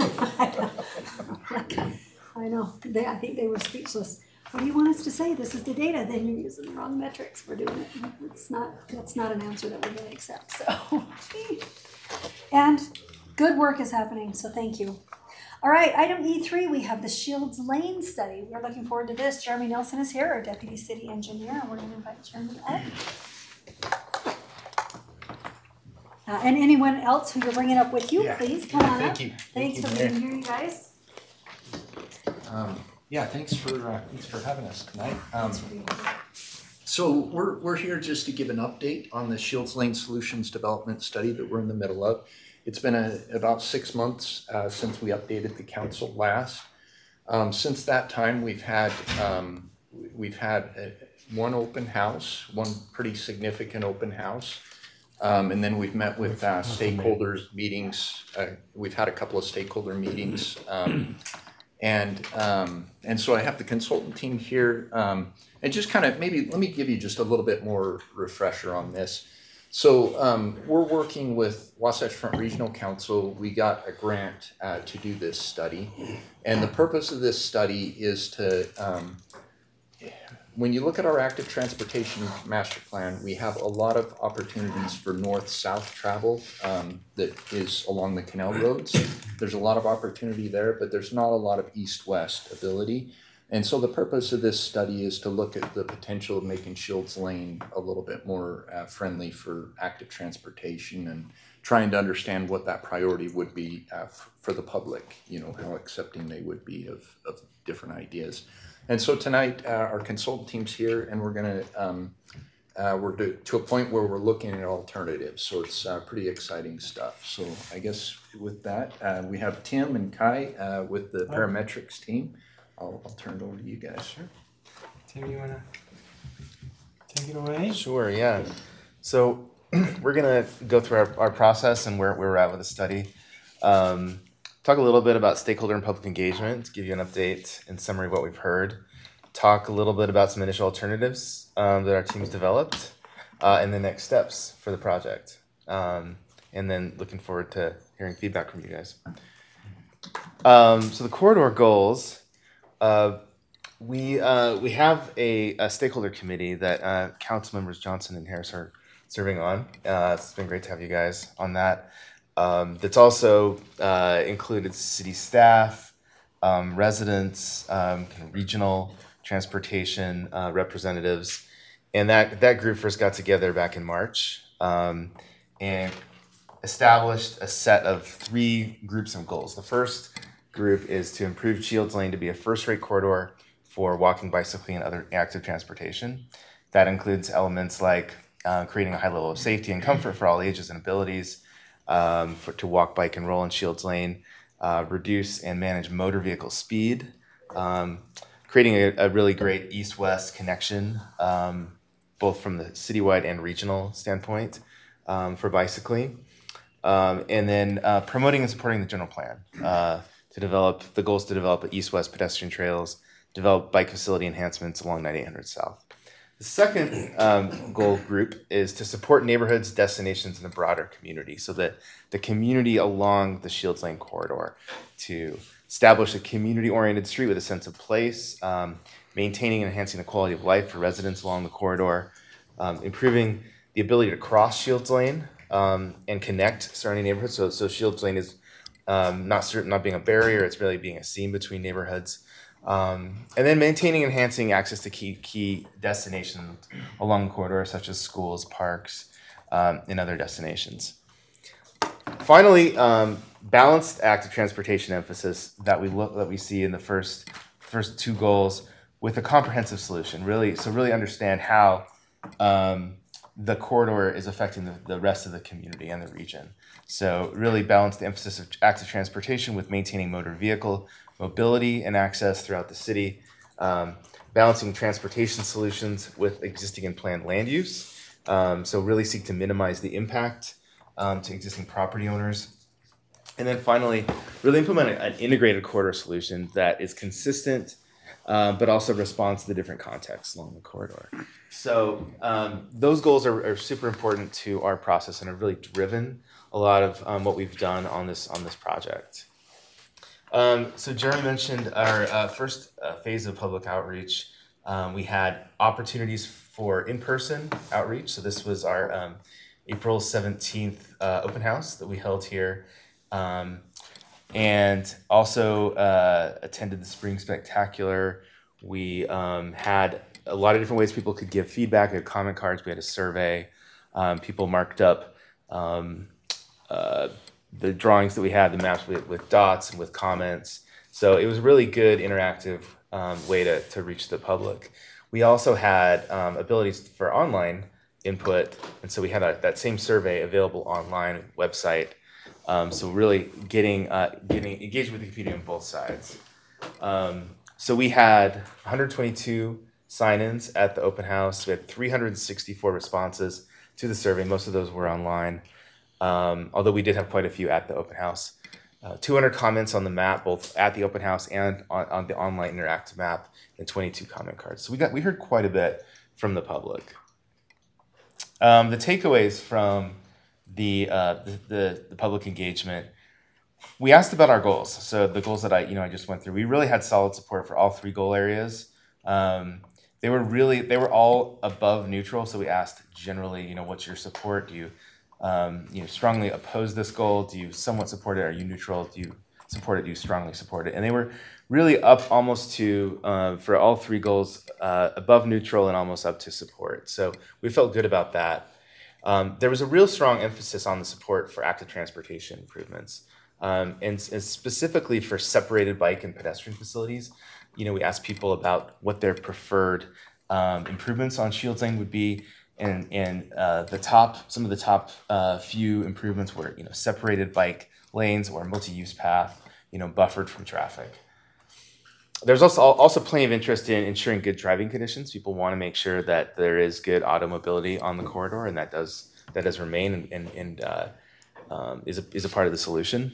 I know. They, I think they were speechless. What do you want us to say? This is the data. Then you're using the wrong metrics. We're doing it. It's not. That's not an answer that we're going to accept. So, and good work is happening. So thank you. All right. Item E three. We have the Shields Lane study. We're looking forward to this. Jeremy Nelson is here, our deputy city engineer, and we're going to invite Chairman up. Uh, and anyone else who you're bringing up with you, Yeah. please come on Thank up. you. Thanks Thank you, for Mayor. being here, you guys. Um, yeah, thanks for uh, thanks for having us tonight. Um, Thanks for being here. so we're we're here just to give an update on the Shields Lane Solutions development study that we're in the middle of. It's been a, about six months uh, since we updated the council last. Um, since that time, we've had um, we've had a, one open house, one pretty significant open house. Um, and then we've met with uh, stakeholders meetings. Uh, we've had a couple of stakeholder meetings. Um, and um, and so I have the consultant team here. Um, and just kind of maybe let me give you just a little bit more refresher on this. So um, we're working with Wasatch Front Regional Council. We got a grant uh, to do this study. And the purpose of this study is to um, when you look at our active transportation master plan, we have a lot of opportunities for north-south travel um, that is along the canal roads. There's a lot of opportunity there, but there's not a lot of east-west ability. And so the purpose of this study is to look at the potential of making Shields Lane a little bit more uh, friendly for active transportation and trying to understand what that priority would be uh, f- for the public, you know, how accepting they would be of, of different ideas. And so tonight, uh, our consultant team's here, and we're gonna um, uh, we're to, to a point where we're looking at alternatives. So it's uh, pretty exciting stuff. So I guess with that, uh, we have Tim and Kai uh, with the parametrics team. I'll, I'll turn it over to you guys. Sure. Tim, you wanna take it away? Sure. Yeah. So we're gonna go through our, our process and where, where we're at with the study. Um, Talk a little bit about stakeholder and public engagement, give you an update and summary of what we've heard. Talk a little bit about some initial alternatives um, that our team's developed, uh, and the next steps for the project. Um, and then looking forward to hearing feedback from you guys. Um, so the corridor goals, uh, we uh, we have a, a stakeholder committee that uh, Council members Johnson and Harris are serving on. Uh, it's been great to have you guys on that. Um, that's also uh, included city staff, um, residents, um, kind of regional transportation uh, representatives, and that that group first got together back in March um, and established a set of three groups of goals. The first group is to improve Shields Lane to be a first-rate corridor for walking, bicycling, and other active transportation. That includes elements like uh, creating a high level of safety and comfort for all ages and abilities. Um, for, to walk, bike, and roll in Shields Lane, uh, reduce and manage motor vehicle speed, um, creating a, a really great east-west connection, um, both from the citywide and regional standpoint um, for bicycling. Um, and then uh, promoting and supporting the general plan uh, to develop, the goals to develop east-west pedestrian trails, develop bike facility enhancements along ninety-eight hundred South. The second um, goal group is to support neighborhoods, destinations, and the broader community, so that the community along the Shields Lane corridor, to establish a community-oriented street with a sense of place, um, maintaining and enhancing the quality of life for residents along the corridor, um, improving the ability to cross Shields Lane um, and connect surrounding neighborhoods. So, so Shields Lane is um, not certain, not being a barrier; it's really being a seam between neighborhoods. Um, and then maintaining and enhancing access to key key destinations along the corridor, such as schools, parks, um, and other destinations. Finally, um, balanced active transportation emphasis that we look that we see in the first first two goals with a comprehensive solution. Really, so really understand how um, the corridor is affecting the, the rest of the community and the region. So really balance the emphasis of active transportation with maintaining motor vehicle mobility and access throughout the city, um, balancing transportation solutions with existing and planned land use. Um, so really seek to minimize the impact um, to existing property owners. And then finally, really implement an integrated corridor solution that is consistent, um, but also responds to the different contexts along the corridor. So um, those goals are, are super important to our process and have really driven a lot of um, what we've done on this on this project. Um, so Jeremy mentioned our uh, first uh, phase of public outreach. Um, we had opportunities for in-person outreach. So this was our um, April seventeenth uh, open house that we held here. Um, and also uh, attended the Spring Spectacular. We um, had a lot of different ways people could give feedback. We had comment cards, we had a survey. Um, people marked up um, uh, the drawings that we had, the maps with, with dots and with comments. So it was a really good interactive um, way to, to reach the public. We also had um, abilities for online input. And so we had a, that same survey available online website. Um, so really getting, uh, getting engaged with the community on both sides. Um, so we had one hundred twenty-two sign-ins at the open house. We had three hundred sixty-four responses to the survey. Most of those were online. Um, although we did have quite a few at the open house. Uh, two hundred comments on the map, both at the open house and on, on the online interactive map, and twenty-two comment cards. So we got we heard quite a bit from the public. Um, the takeaways from the, uh, the, the the public engagement, we asked about our goals. So the goals that I you know I just went through, we really had solid support for all three goal areas. Um, they were really they were all above neutral. So we asked generally, you know, what's your support? Do you Um, you know, strongly oppose this goal? Do you somewhat support it? Are you neutral? Do you support it? Do you strongly support it? And they were really up almost to, uh, for all three goals, uh, above neutral and almost up to support. So we felt good about that. Um, there was a real strong emphasis on the support for active transportation improvements, um, and, and specifically for separated bike and pedestrian facilities. You know, we asked people about what their preferred um, improvements on Shields Lane would be. And, and uh, the top, some of the top uh, few improvements were, you know, separated bike lanes or multi-use path, you know, buffered from traffic. There's also also plenty of interest in ensuring good driving conditions. People want to make sure that there is good auto mobility on the corridor, and that does that does remain and, and, and uh, um, is a is a part of the solution.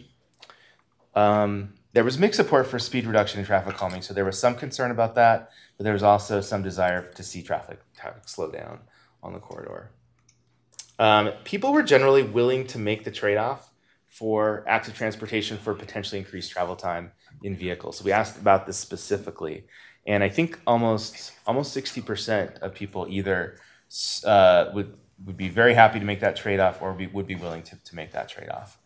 Um, there was mixed support for speed reduction and traffic calming, so there was some concern about that, but there was also some desire to see traffic traffic slow down on the corridor. Um, people were generally willing to make the trade-off for active transportation for potentially increased travel time in vehicles. So we asked about this specifically, and I think almost almost sixty percent of people either uh, would would be very happy to make that trade-off or be, would be willing to, to make that trade-off.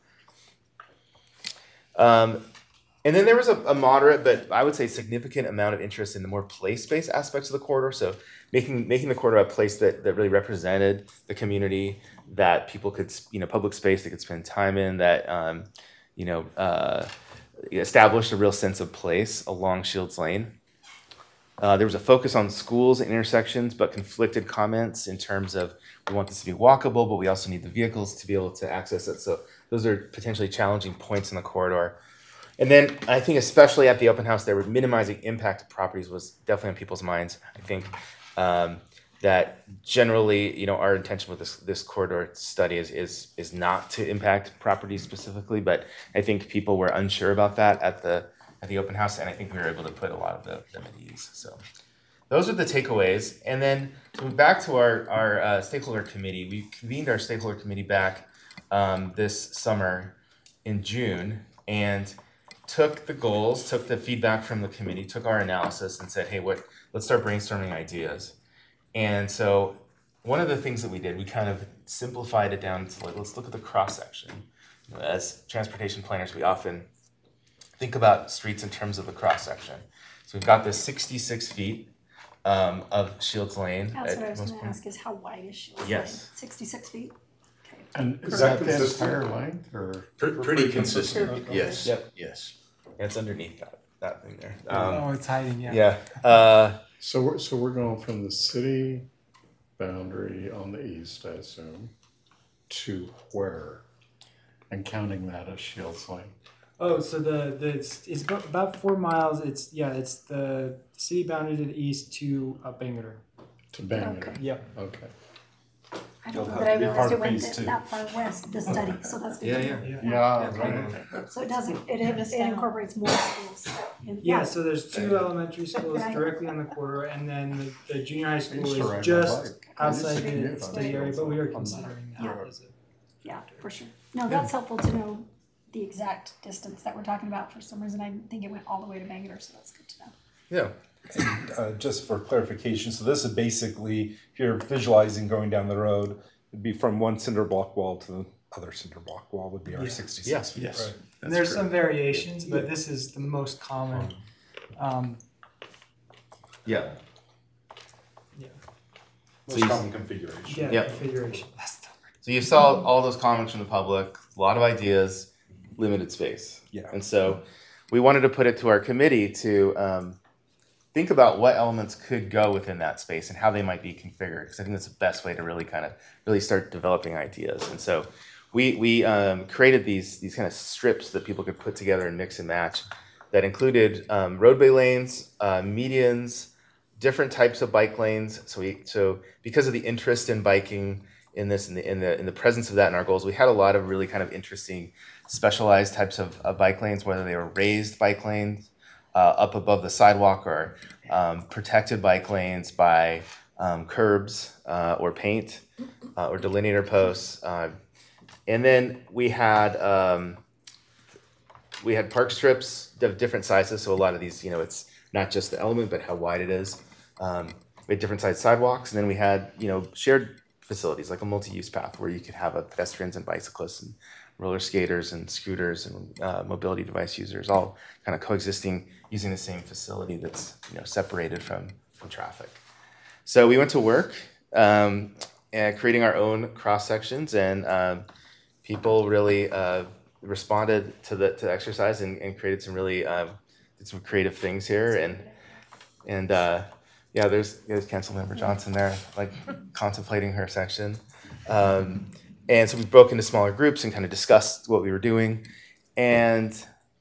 Um, And then there was a, a moderate, but I would say significant amount of interest in the more place-based aspects of the corridor. So making making the corridor a place that, that really represented the community, that people could, you know, public space they could spend time in, that, um, you know, uh, established a real sense of place along Shields Lane. Uh, there was a focus on schools and intersections, but conflicted comments in terms of we want this to be walkable, but we also need the vehicles to be able to access it. So those are potentially challenging points in the corridor. And then I think especially at the open house, there were minimizing impact of properties was definitely on people's minds. I think um, that generally, you know, our intention with this this corridor study is is is not to impact properties specifically, but I think people were unsure about that at the at the open house, and I think we were able to put a lot of the, them at ease. So those are the takeaways. And then to move back to our our uh, stakeholder committee, we convened our stakeholder committee back um, this summer in June, and took the goals, took the feedback from the committee, took our analysis, and said, hey, what? Let's start brainstorming ideas. And so one of the things that we did, we kind of simplified it down to like, let's look at the cross section. You know, as transportation planners, we often think about streets in terms of the cross section. So we've got this sixty-six feet um, of Shields Lane. That's at what I was most going to points. ask is how wide is Shields Yes. Lane? sixty-six feet? And is Is that that the consistent? entire length or? Pre- pretty consistent, yes. Yep. Yes. And it's underneath that, that thing there. Oh, it's hiding, yeah. Yeah. Uh, So we're, so we're going from the city boundary on the east, I assume, to where? And counting that as Shields Lane. Oh, so the, the it's, it's about, about four miles. It's yeah, it's the city boundary to the east to uh, Bangor. To Bangor. Okay. Yep. Okay. I don't know You'll that I have to be realized part it of went phase that, two. that far west, the study, so that's good. Yeah, to yeah. know. Yeah, Okay. right. So it doesn't, it, it incorporates more schools. in- Yeah, so there's two elementary schools Right. directly on the corridor, and then the, the junior high school used to ride my is just bike. I used to outside commute the on study area, Shields but we are on that. considering that Yeah. as a Yeah, for sure. No, that's helpful to know the exact distance that we're talking about. For some reason, I didn't think it went all the way to Bangor, so that's good to know. yeah. And, uh, just for clarification, so this is basically, if you're visualizing going down the road, it'd be from one cinder block wall to the other cinder block wall would be our Yeah. sixty-six Yes. feet. Yes. Right. And there's some variations, but this is the most common. Um, Yeah. yeah, So Most you- common configuration. yeah, Yep. configuration. That's the So you saw all those comments from the public, a lot of ideas, limited space. Yeah. And so we wanted to put it to our committee to um, think about what elements could go within that space and how they might be configured. Because I think that's the best way to really kind of really start developing ideas. And so we we um, created these these kind of strips that people could put together and mix and match that included um, roadway lanes, uh, medians, different types of bike lanes. So we so because of the interest in biking in this in the in the in the presence of that in our goals, we had a lot of really kind of interesting specialized types of, of bike lanes, whether they were raised bike lanes uh, up above the sidewalk or um, protected bike lanes by um, curbs uh, or paint uh, or delineator posts. Uh, and then we had um, we had park strips of different sizes. So a lot of these, you know, it's not just the element, but how wide it is. Um, we had different sized sidewalks, and then we had, you know, shared facilities like a multi-use path where you could have a pedestrians and bicyclists and roller skaters and scooters and uh, mobility device users all kind of coexisting using the same facility that's, you know, separated from from traffic. So we went to work um, and creating our own cross sections, and um, people really uh, responded to the to the exercise and, and created some really um, did some creative things here, and and uh, yeah, there's there's Councilmember Johnson there, like contemplating her section. Um, and so we broke into smaller groups and kind of discussed what we were doing. And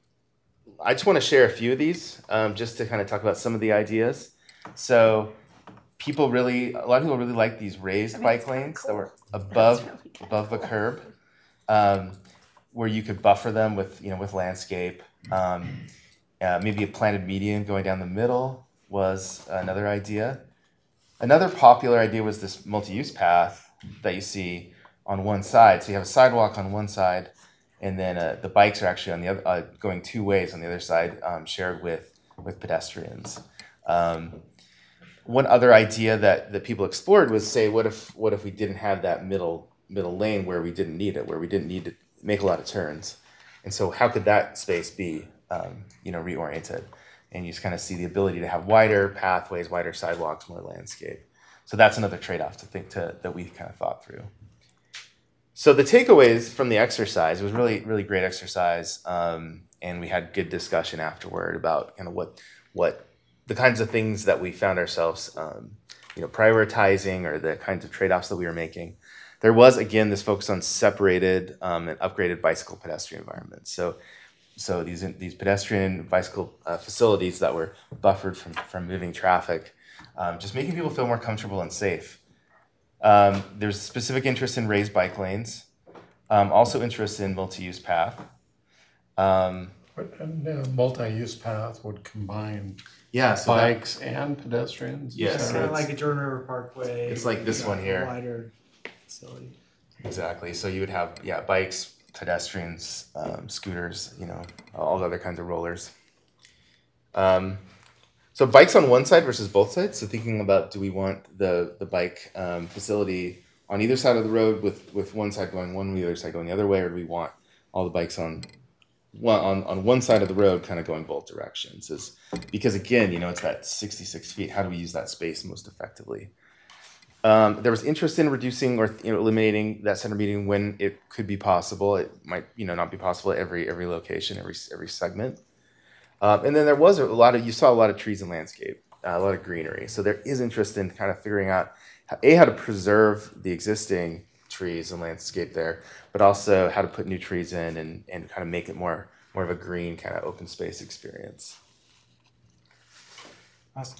I just want to share a few of these um, just to kind of talk about some of the ideas. So people really, a lot of people really like these raised I mean, bike it's kinda lanes that cool. were above That's really kinda above the cool. curb, um, where you could buffer them with, you know, with landscape. Um, uh, maybe a planted median going down the middle was another idea. Another popular idea was this multi-use path that you see on one side. So you have a sidewalk on one side, and then uh, the bikes are actually on the other, uh, going two ways on the other side, um, shared with with pedestrians. Um, one other idea that, that people explored was, say, what if what if we didn't have that middle middle lane where we didn't need it, where we didn't need to make a lot of turns, and so how could that space be, um, you know, reoriented? And you just kind of see the ability to have wider pathways, wider sidewalks, more landscape. So that's another trade-off to think to that we kind of thought through. So the takeaways from the exercise, it was really, really great exercise, um, and we had good discussion afterward about kind of what, what the kinds of things that we found ourselves, um, you know, prioritizing, or the kinds of trade-offs that we were making. There was, again, this focus on separated um, and upgraded bicycle pedestrian environments. So So these these pedestrian and bicycle uh, facilities that were buffered from, from moving traffic, um, just making people feel more comfortable and safe. Um, there's specific interest in raised bike lanes, um, also interest in multi-use path. Um, But a multi-use path would combine yeah, so that- bikes and pedestrians. Yes, Kind of like a Jordan River Parkway. It's like this you know, one here. Wider facility. Exactly. So you would have, yeah, bikes, pedestrians, um, scooters, you know, all the other kinds of rollers. Um, so bikes on one side versus both sides. So thinking about, do we want the, the bike um, facility on either side of the road with, with one side going one way, the other side going the other way, or do we want all the bikes on one, on, on one side of the road kind of going both directions? Is because again, you know, it's that sixty-six feet. How do we use that space most effectively? Um, there was interest in reducing or you know, eliminating that center meeting when it could be possible. It might, you know, not be possible at every every location, every every segment. Um, and then there was a lot of you saw a lot of trees and landscape, uh, a lot of greenery. So there is interest in kind of figuring out how, a how to preserve the existing trees and landscape there, but also how to put new trees in and and kind of make it more more of a green kind of open space experience. Awesome.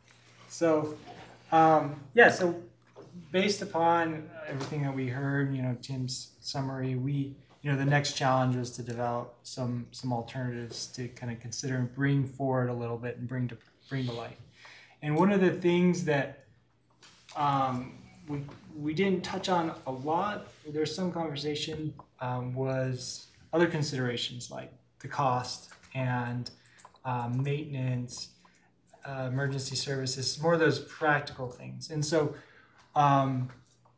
So, um, yeah, so based upon everything that we heard, you know, Tim's summary, we, you know, the next challenge was to develop some some alternatives to kind of consider and bring forward a little bit and bring to bring to life. And one of the things that um, we we didn't touch on a lot, there's some conversation, um, was other considerations like the cost and um, maintenance, uh, emergency services, more of those practical things. And so um,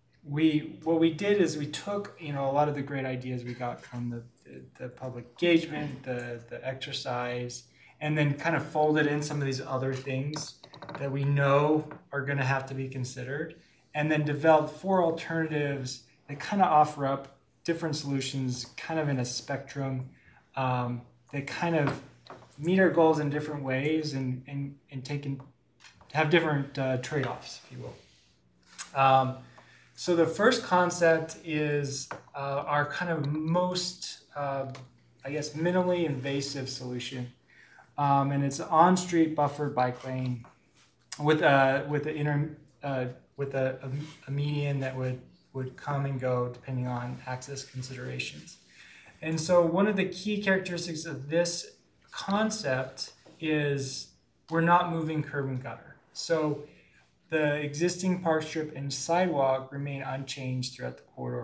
we what we did is we took, you know, a lot of the great ideas we got from the, the, the public engagement, the, the exercise, and then kind of folded in some of these other things that we know are going to have to be considered, and then developed four alternatives that kind of offer up different solutions kind of in a spectrum um, that kind of meet our goals in different ways and, and, and taken, have different uh, trade-offs, if you will. Um, so the first concept is uh, our kind of most, uh, I guess, minimally invasive solution. Um, and it's an on-street buffered bike lane with a, with a, inter, uh, with a, a, a median that would would come and go depending on access considerations. And so one of the key characteristics of this concept is we're not moving curb and gutter. So the existing park strip and sidewalk remain unchanged throughout the corridor.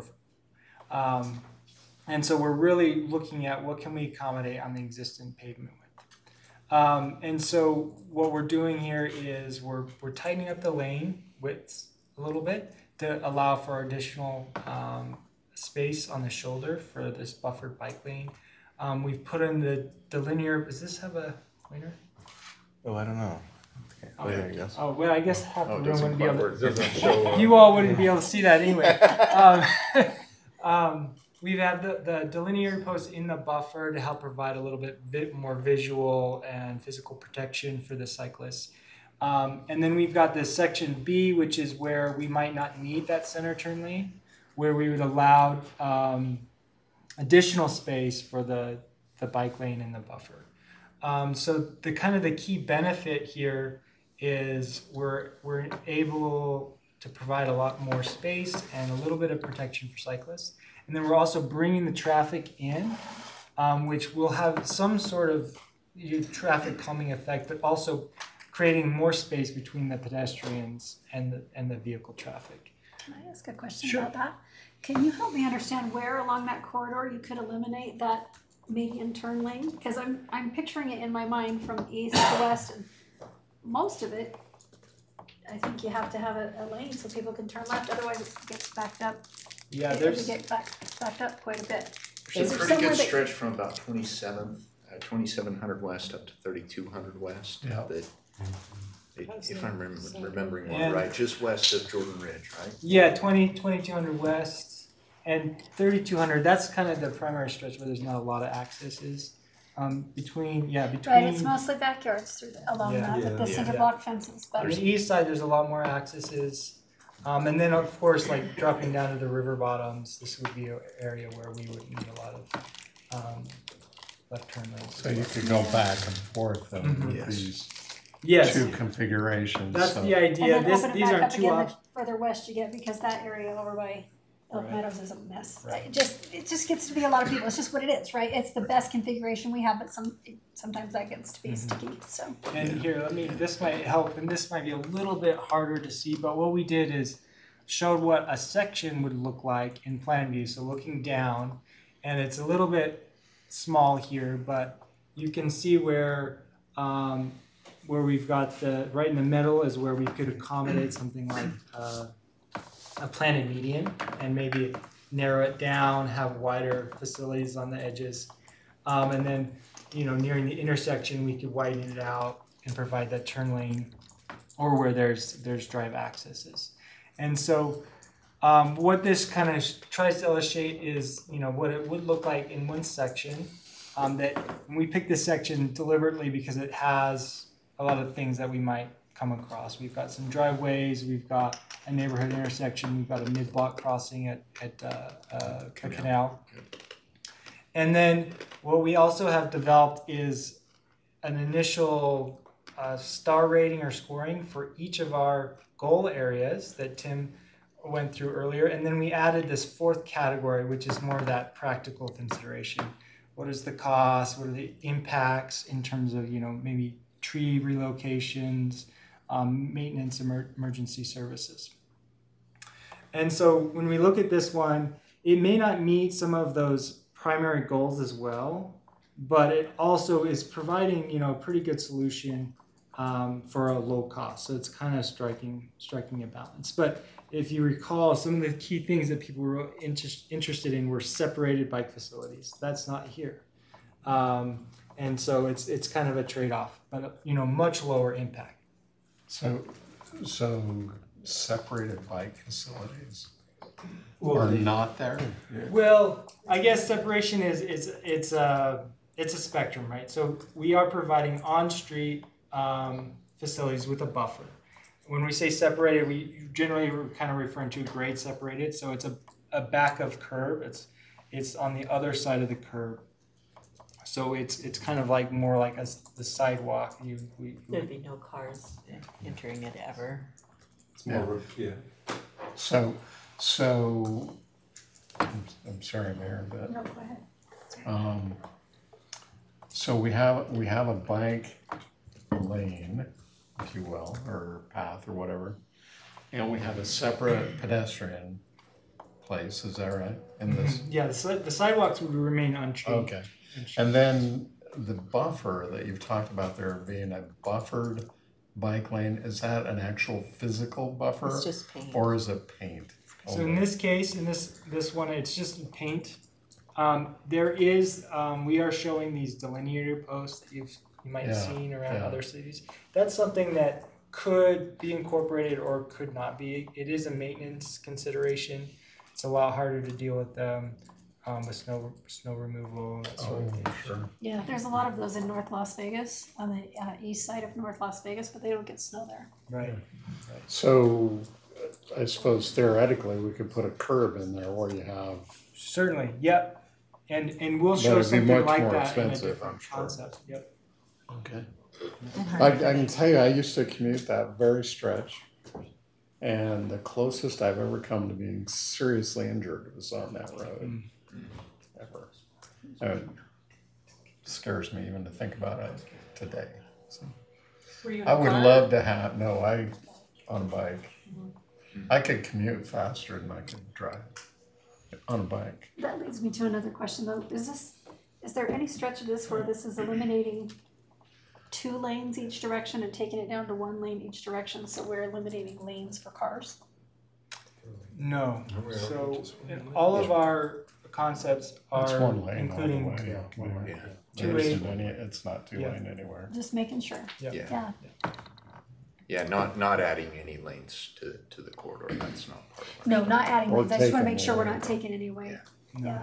Um, and so we're really looking at what can we accommodate on the existing pavement width. Um, and so what we're doing here is we're, we're tightening up the lane widths a little bit to allow for additional um, space on the shoulder for this buffered bike lane. Um, we've put in the, the linear, does this have a pointer? Oh, I don't know. Okay. Oh, there you go. Oh, well, I guess half Oh, the room wouldn't be able it doesn't show to, up. you all wouldn't be able to see that anyway. um, um, we have the, the delineator post in the buffer to help provide a little bit vi- more visual and physical protection for the cyclists. Um, and then we've got this section B, which is where we might not need that center turn lane, where we would allow um, additional space for the, the bike lane and the buffer. Um, so the kind of the key benefit here is we're, we're able to provide a lot more space and a little bit of protection for cyclists. And then we're also bringing the traffic in, um, which will have some sort of you know, traffic calming effect, but also creating more space between the pedestrians and the, and the vehicle traffic. Can I ask a question Sure. about that? Can you help me understand where along that corridor you could eliminate that median turn lane? Because I'm I'm picturing it in my mind from east to west, and most of it, I think you have to have a, a lane so people can turn left. Otherwise, it gets backed up. Yeah, it, there's- it get back, backed up quite a bit. There's Is a it pretty somewhere good that- stretch from about twenty-seventh, uh, twenty-seven hundred west up to thirty-two hundred west. Yeah. That, it, if I'm rem- remembering one And- right, just west of Jordan Ridge, right? Yeah, twenty, twenty-two hundred west and thirty-two hundred. That's kind of the primary stretch where there's not a lot of accesses. Um, between, yeah, between. Right, it's mostly backyards through the, along Yeah. that, Yeah. with the Yeah. cinder block fences. But On the east side, there's a lot more accesses. Um, and then, of course, like dropping down to the river bottoms, this would be an area where we would need a lot of um, left turn lanes. So you could go back and forth then Mhm. with Yes. these Yes. two configurations. That's so. the idea. And then This, open it these back aren't up two again options. the further west you get, because that area over by Elk Right. Meadows is a mess. Right. It just it just gets to be a lot of people. It's just what it is, right? It's the best configuration we have, but some sometimes that gets to be Mhm. sticky. So And here, let me, this might help, and this might be a little bit harder to see, but what we did is showed what a section would look like in plan view. So looking down, and it's a little bit small here, but you can see where um, where we've got the, right in the middle is where we could accommodate something like uh, a planted median, and maybe narrow it down, have wider facilities on the edges. Um, and then, you know, nearing the intersection, we could widen it out and provide that turn lane, or where there's there's drive accesses. And so um, what this kind of tries to illustrate is, you know, what it would look like in one section. Um, that we picked this section deliberately because it has a lot of things that we might come across. We've got some driveways, we've got a neighborhood intersection, we've got a mid-block crossing at, at uh, uh, a canal. And then what we also have developed is an initial uh, star rating or scoring for each of our goal areas that Tim went through earlier. And then we added this fourth category, which is more of that practical consideration. What is the cost? What are the impacts in terms of, you know, maybe tree relocations, um, maintenance, emer- emergency services. And so when we look at this one, it may not meet some of those primary goals as well, but it also is providing, you know, a pretty good solution um, for a low cost. So it's kind of striking, striking a balance. But if you recall, some of the key things that people were inter- interested in were separated bike facilities. That's not here. Um, and so it's it's kind of a trade-off, but, you know, much lower impact. So, so separated bike facilities Well, are the- not there? Well, I guess separation is is it's a it's a spectrum, right? So we are providing on-street um, facilities with a buffer. When we say separated, we generally we're kind of referring to grade separated. So it's a, a back of curb. It's it's on the other side of the curb. So it's it's kind of like more like a, the sidewalk. You we, There'd be no cars entering it ever. It's more, yeah. So, so, I'm, I'm sorry, Mayor, but. no, go ahead. Um, so we have, we have a bike lane, if you will, or path or whatever. And we have a separate pedestrian place, is that right? In this? Yeah, the, si- the sidewalks would remain unchanged. Okay. And then the buffer that you've talked about there being a buffered bike lane, is that an actual physical buffer? It's just paint. Or is it paint? So in this case, in this this one, it's just paint. Um, there is, um, we are showing these delineator posts that you've you might have Yeah, seen around yeah. other cities. That's something that could be incorporated or could not be. It is a maintenance consideration. It's a lot harder to deal with um, um, with snow snow removal. That sort of Oh, thing. sure. Yeah, there's a lot of those in North Las Vegas, on the uh, east side of North Las Vegas, but they don't get snow there. Right. So I suppose theoretically, we could put a curb in there where you have. Certainly, yep. And and we'll But show it'd be something much like more that in a expensive, different I'm sure. concept. Yep. Okay. I, I can tell you, I used to commute that very stretch, and the closest I've ever come to being seriously injured was on that road. Ever. It scares me even to think about it today. So, Were you in I a would car? love to have, no, I, on a bike. I could commute faster than I could drive on a bike. That leads me to another question though. Is this, is there any stretch of this where this is eliminating two lanes each direction and taking it down to one lane each direction, so we're eliminating lanes for cars? No. So in all of our concepts are It's one lane all the including way. Yeah. two There isn't lane. any, it's not two Yeah. lane anywhere. Just making sure. Yeah. Yeah. Yeah, not, not adding any lanes to, to the corridor, that's not part of it. No, not adding Or lanes. I just wanna taking make sure we're away. not taking any away. Yeah.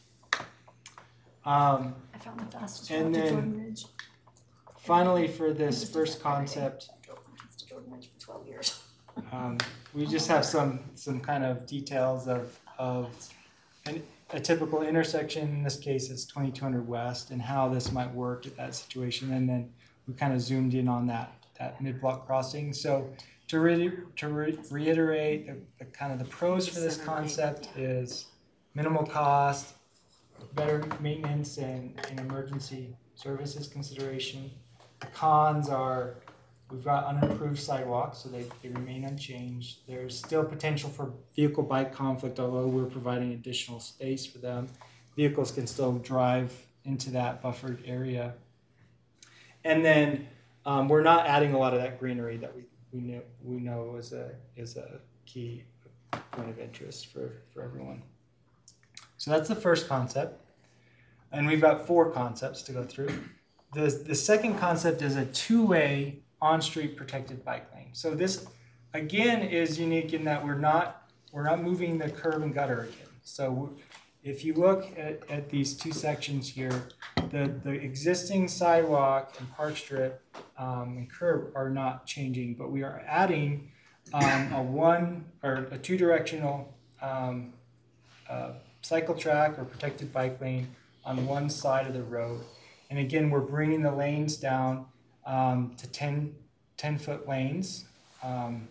Um, I found the fastest And route to then- Jordan Ridge. finally, for this first concept, It's to Jordan Ridge for twelve years. um, we just have some some kind of details of of and a typical intersection. In this case, it's twenty-two hundred West, and how this might work at that situation. And then we kind of zoomed in on that that mid-block crossing. So to re to re reiterate, the, the kind of the pros for this concept is minimal cost, better maintenance and, and emergency services consideration. The cons are we've got unimproved sidewalks, so they, they remain unchanged. There's still potential for vehicle-bike conflict, although we're providing additional space for them. Vehicles can still drive into that buffered area. And then um, we're not adding a lot of that greenery that we, we, know, we know is a, is a key point of interest for, for everyone. So that's the first concept. And we've got four concepts to go through. The, the second concept is a two-way on-street protected bike lane. So this, again, is unique in that we're not we're not moving the curb and gutter again. So if you look at, at these two sections here, the, the existing sidewalk and park strip um, and curb are not changing, but we are adding um, a one or a two-directional um, uh, cycle track or protected bike lane on one side of the road. And again, we're bringing the lanes down um, to ten, ten foot lanes um,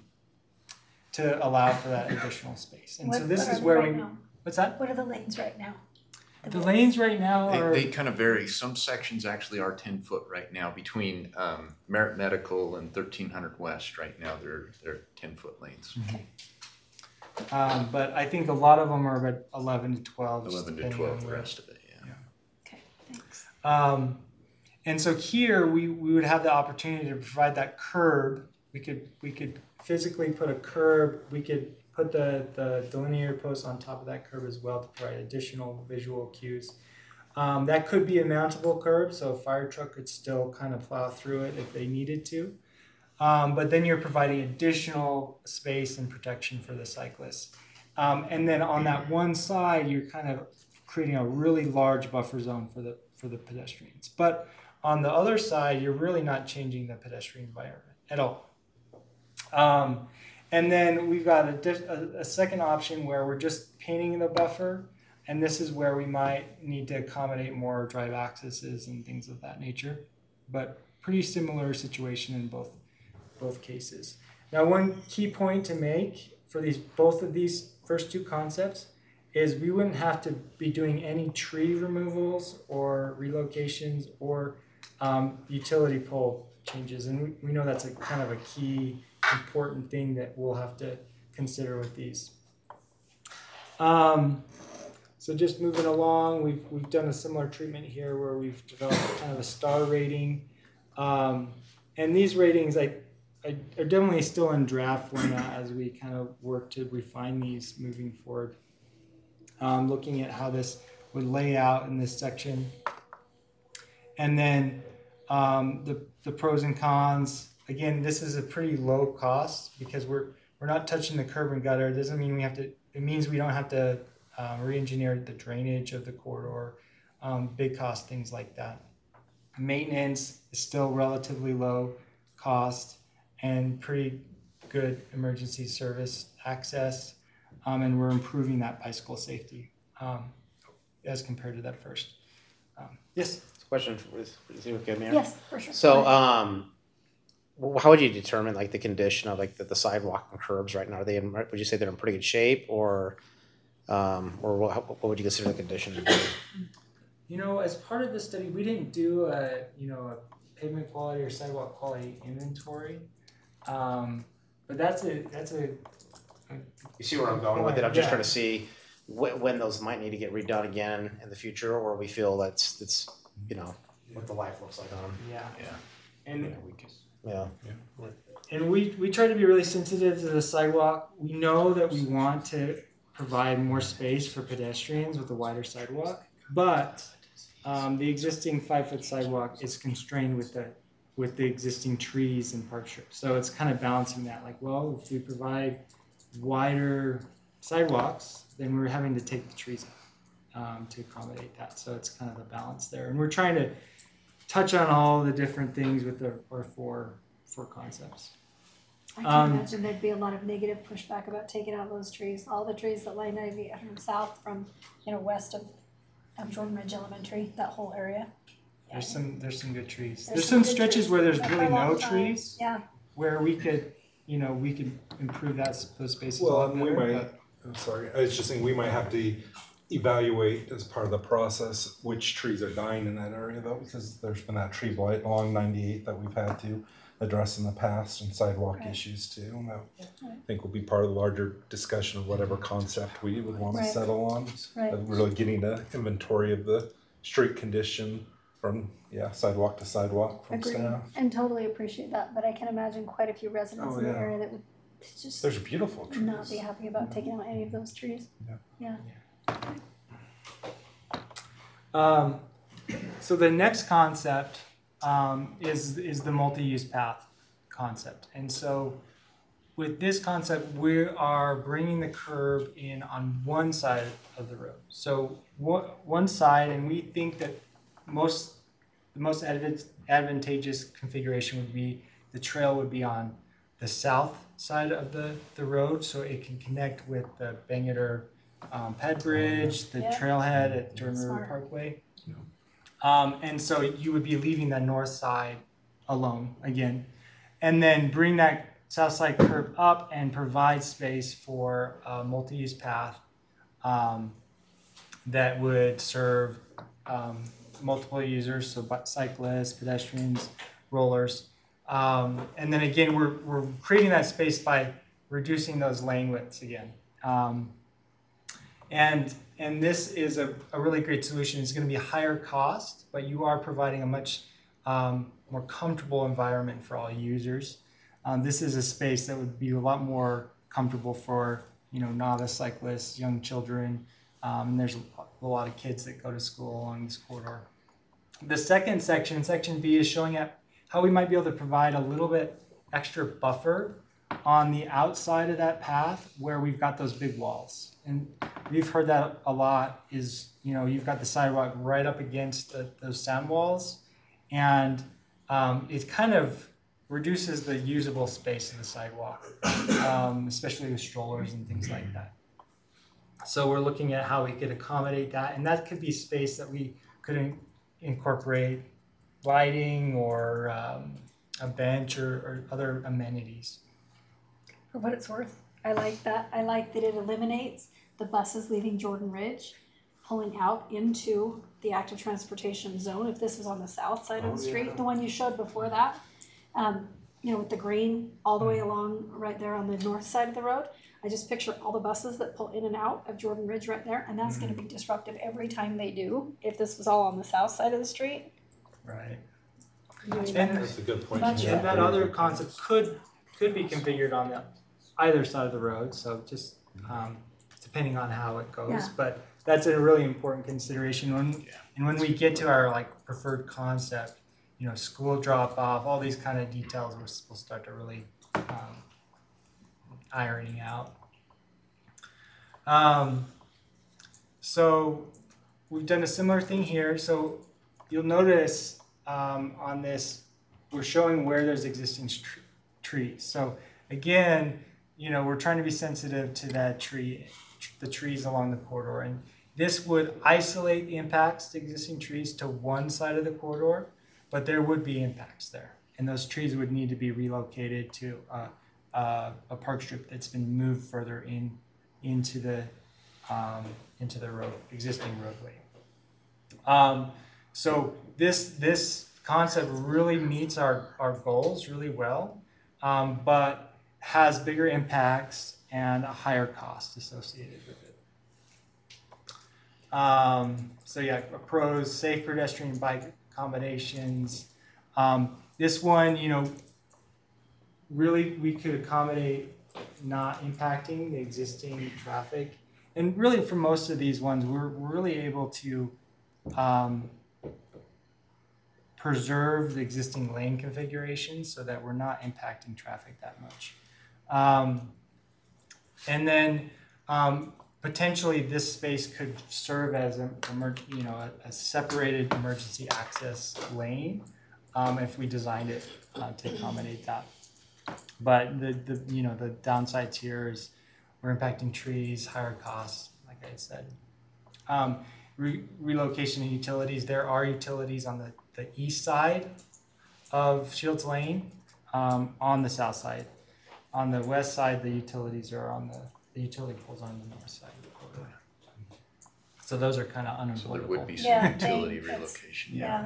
to allow for that additional space. And What- so this what is are where they we, right now? what's that? What are the lanes right now? The lanes right now are, They, they kind of vary. Some sections actually are ten foot right now between um, Merit Medical and thirteen hundred West. Right now, they're they're ten foot lanes. um, but I think a lot of them are about eleven to twelve. just Eleven to depending twelve. on The where- rest of it, yeah. Um, and so here we, we would have the opportunity to provide that curb. We could we could physically put a curb. We could put the, the delineator post on top of that curb as well to provide additional visual cues. Um, that could be a mountable curb, so a fire truck could still kind of plow through it if they needed to. Um, but then you're providing additional space and protection for the cyclists. Um, and then on that one side, you're kind of creating a really large buffer zone for the for the pedestrians. But on the other side, you're really not changing the pedestrian environment at all. Um, and then we've got a, a, a second option where we're just painting the buffer, and this is where we might need to accommodate more drive accesses and things of that nature. But pretty similar situation in both both cases. Now, one key point to make for these both of these first two concepts is we wouldn't have to be doing any tree removals or relocations or um, utility pole changes. And we, we know that's a kind of a key important thing that we'll have to consider with these. Um, so just moving along, we've, we've done a similar treatment here where we've developed kind of a star rating. Um, and these ratings I, I, are definitely still in draft format as we kind of work to refine these moving forward. Um, looking at how this would lay out in this section. And then um, the, the pros and cons. Again, this is a pretty low cost because we're we're not touching the curb and gutter. It doesn't mean we have to, it means we don't have to um, re-engineer the drainage of the corridor, um, big cost, things like that. Maintenance is still relatively low cost and pretty good emergency service access. Um, and we're improving that bicycle safety um, as compared to that first. Um, yes? Question for, is, is it okay, Mayor? Yes, for sure. So, um, wh- how would you determine like the condition of like the, the sidewalk and curbs right now? Are they in, would you say they're in pretty good shape, or um, or what, what would you consider the condition to be? You know, as part of this study, we didn't do a you know a pavement quality or sidewalk quality inventory, um, but that's a that's a You see where I'm going with it? I'm just Yeah. trying to see wh- when those might need to get redone again in the future, or we feel that's that's you know what the life looks like on them. Yeah. Yeah. And Yeah. and we we try to be really sensitive to the sidewalk. We know that we want to provide more space for pedestrians with a wider sidewalk, but um, the existing five foot sidewalk is constrained with the with the existing trees and park strips. So it's kind of balancing that. Like, well, if we provide wider sidewalks, then we're having to take the trees out um, to accommodate that. So it's kind of a balance there. And we're trying to touch on all the different things with the, our four, four concepts. I can Um, imagine there'd be a lot of negative pushback about taking out those trees, all the trees that lie ninety-eight hundred south from, you know, west of, of Jordan Ridge Elementary, that whole area. There's some there's some good trees. There's There's, some some good stretches trees. where there's Yeah, for really a long no time. trees. Yeah. Where we could, you know, we could improve that s- those spaces. a Well, lot and we better, might, but- I'm sorry, I was just saying, we might have to evaluate as part of the process which trees are dying in that area though, because there's been that tree blight along ninety-eight that we've had to address in the past, and sidewalk Right. issues too. And that Right. I think will be part of the larger discussion of whatever concept we would want to Right. settle on. Right. Of really getting an inventory of the street condition from, yeah, sidewalk to sidewalk from Agree, staff. and totally appreciate that, but I can imagine quite a few residents Oh, in the yeah. area that would just There's beautiful trees. not be happy about taking out any of those trees. Yeah. Yeah. Um, so the next concept um, is is the multi-use path concept, and so with this concept, we are bringing the curb in on one side of the road. So one one side, and we think that most the most advan- advantageous configuration would be the trail would be on the south side of the, the road, so it can connect with the Bangerter um, Ped Bridge, the Yeah. trailhead at Jordan River Smart. Parkway. Um, and so you would be leaving the north side alone again, and then bring that south side curb up and provide space for a multi-use path um, that would serve um, multiple users, so bi- cyclists, pedestrians, rollers. Um, and then again, we're, we're creating that space by reducing those lane widths again. Um, and and this is a, a really great solution. It's going to be a higher cost, but you are providing a much um, more comfortable environment for all users. Um, this is a space that would be a lot more comfortable for, you know, novice cyclists, young children, um, and there's a, a lot of kids that go to school along this corridor. The second section, section B, is showing up how we might be able to provide a little bit extra buffer on the outside of that path where we've got those big walls. And we've heard that a lot is, you know, you've got the sidewalk right up against the, those sound walls, and um, it kind of reduces the usable space of the sidewalk, um, especially with strollers and things like that. So we're looking at how we could accommodate that, and that could be space that we could in- incorporate lighting or um, a bench or, or other amenities. For what it's worth, I like that. I like that it eliminates the buses leaving Jordan Ridge, pulling out into the active transportation zone. If this was on the south side of Oh, the street, yeah. the one you showed before that, um, you know, with the green all the way along right there on the north side of the road, I just picture all the buses that pull in and out of Jordan Ridge right there, and that's going to be disruptive every time they do. If this was all on the south side of the street, Right. doing And, better. That's a good point. Much and that better. other concept could could be configured on the either side of the road. So just um, depending on how it goes, Yeah. but that's a really important consideration. When and when we get to our like preferred concept, you know, school drop off, all these kind of details, we'll, we'll start to really um, ironing out. Um, so we've done a similar thing here. So you'll notice um, on this, we're showing where there's existing tr- trees. So again, you know, we're trying to be sensitive to that tree, the trees along the corridor. And this would isolate the impacts to existing trees to one side of the corridor, but there would be impacts there. And those trees would need to be relocated to uh, uh, a park strip that's been moved further in into the um, into the road existing roadway. Um, so this this concept really meets our, our goals really well, um, but has bigger impacts and a higher cost associated with it. Um, so yeah, pros, safe pedestrian bike accommodations. Um, this one, you know, really we could accommodate not impacting the existing traffic. And really for most of these ones, we're, we're really able to um, preserve the existing lane configuration so that we're not impacting traffic that much. Um, and then um, potentially this space could serve as a, emer- you know, a, a separated emergency access lane um, if we designed it uh, to accommodate that. but the, the you know the downsides here is we're impacting trees, higher costs, like I said. Um, re- relocation and utilities. There are utilities on the, the east side of Shields Lane, um, on the south side. On the west side, the utilities are on the, the utility poles are on the north side of the corridor. So those are kind of unavoidable. So there would be some Yeah, utility they- that's- relocation, yeah.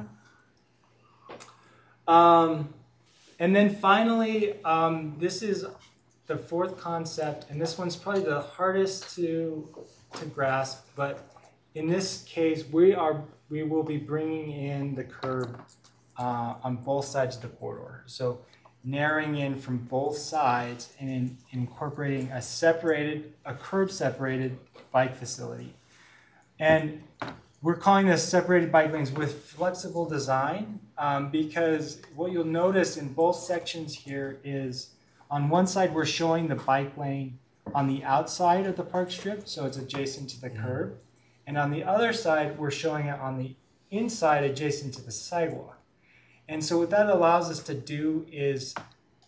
Um, and then finally, um, this is the fourth concept, and this one's probably the hardest to to grasp. But in this case, we are we will be bringing in the curb uh, on both sides of the corridor. So narrowing in from both sides and in, incorporating a separated, a curb separated bike facility. And we're calling this separated bike lanes with flexible design, um, because what you'll notice in both sections here is on one side we're showing the bike lane on the outside of the park strip, so it's adjacent to the curb. And on the other side, we're showing it on the inside adjacent to the sidewalk. And so what that allows us to do is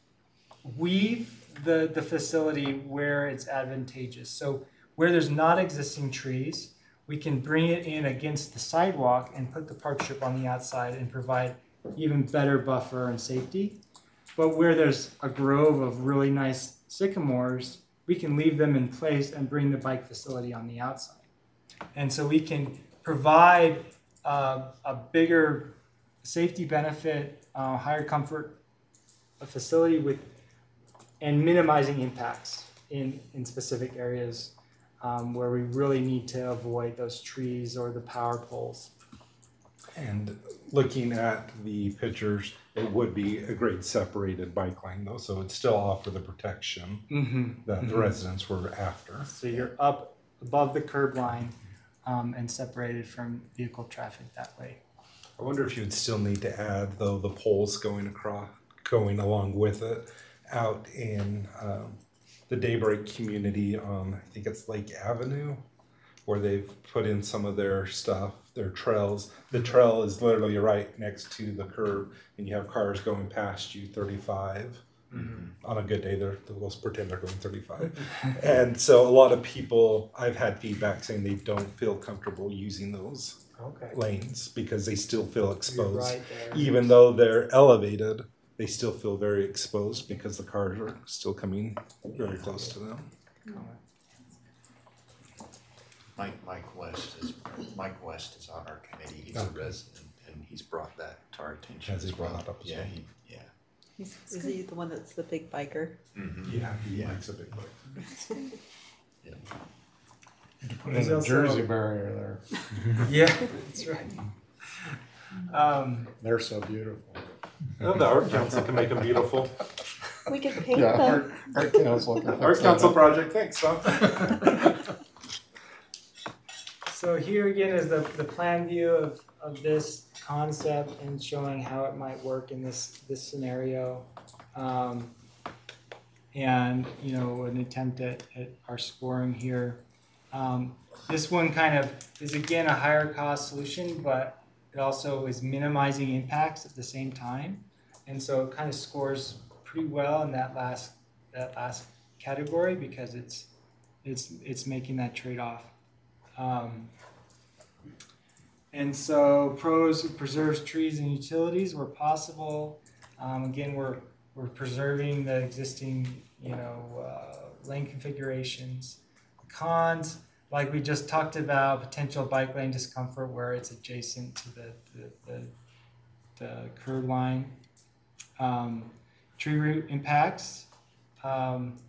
weave the, the facility where it's advantageous. So where there's not existing trees, we can bring it in against the sidewalk and put the park strip on the outside and provide even better buffer and safety. But where there's a grove of really nice sycamores, we can leave them in place and bring the bike facility on the outside. And so we can provide uh, a bigger safety benefit, uh, higher comfort, a facility with, and minimizing impacts in, in specific areas um, where we really need to avoid those trees or the power poles. And looking at the pictures, it would be a great separated bike lane though, so it'd still offer the protection Mm-hmm. that the Mhm. residents were after. So you're up above the curb line um, and separated from vehicle traffic that way. I wonder if you'd still need to add though the poles going across, going along with it, out in um, the Daybreak community on, I think it's Lake Avenue, where they've put in some of their stuff, their trails. The trail is literally right next to the curb, and you have cars going past you thirty-five. Mm-hmm. On a good day, they're, they'll pretend they're going thirty-five. And so a lot of people, I've had feedback saying they don't feel comfortable using those Okay. lanes because they still feel exposed. right there. Even though they're elevated, they still feel very exposed because the cars are still coming very close to them. Mike, Mike West is, Mike West is on our committee, he's a Okay. resident, and he's brought that to our attention Has he as brought well. it up as Yeah, well? he, yeah. He's, is he the one that's the big biker? Mhm. Yeah, he Yeah. likes a big bike. Yeah. Put He's in a also- Jersey barrier there. Yeah, that's right. Um, They're so beautiful. Well, the art council can make them beautiful. We could paint Yeah, them. art, art council. can Art fix council that. project, thanks, Tom. So here again is the, the plan view of, of this concept and showing how it might work in this, this scenario. Um, and, you know, an attempt at, at our scoring here. Um, this one kind of is again a higher cost solution, but it also is minimizing impacts at the same time. And so it kind of scores pretty well in that last, that last category because it's, it's, it's making that trade-off. Um, and so pros, it preserves trees and utilities where possible. Um, again, we're, we're preserving the existing, you know, uh, lane configurations. Cons, like we just talked about, potential bike lane discomfort where it's adjacent to the, the, the, the curb line. Um, tree root impacts. Um,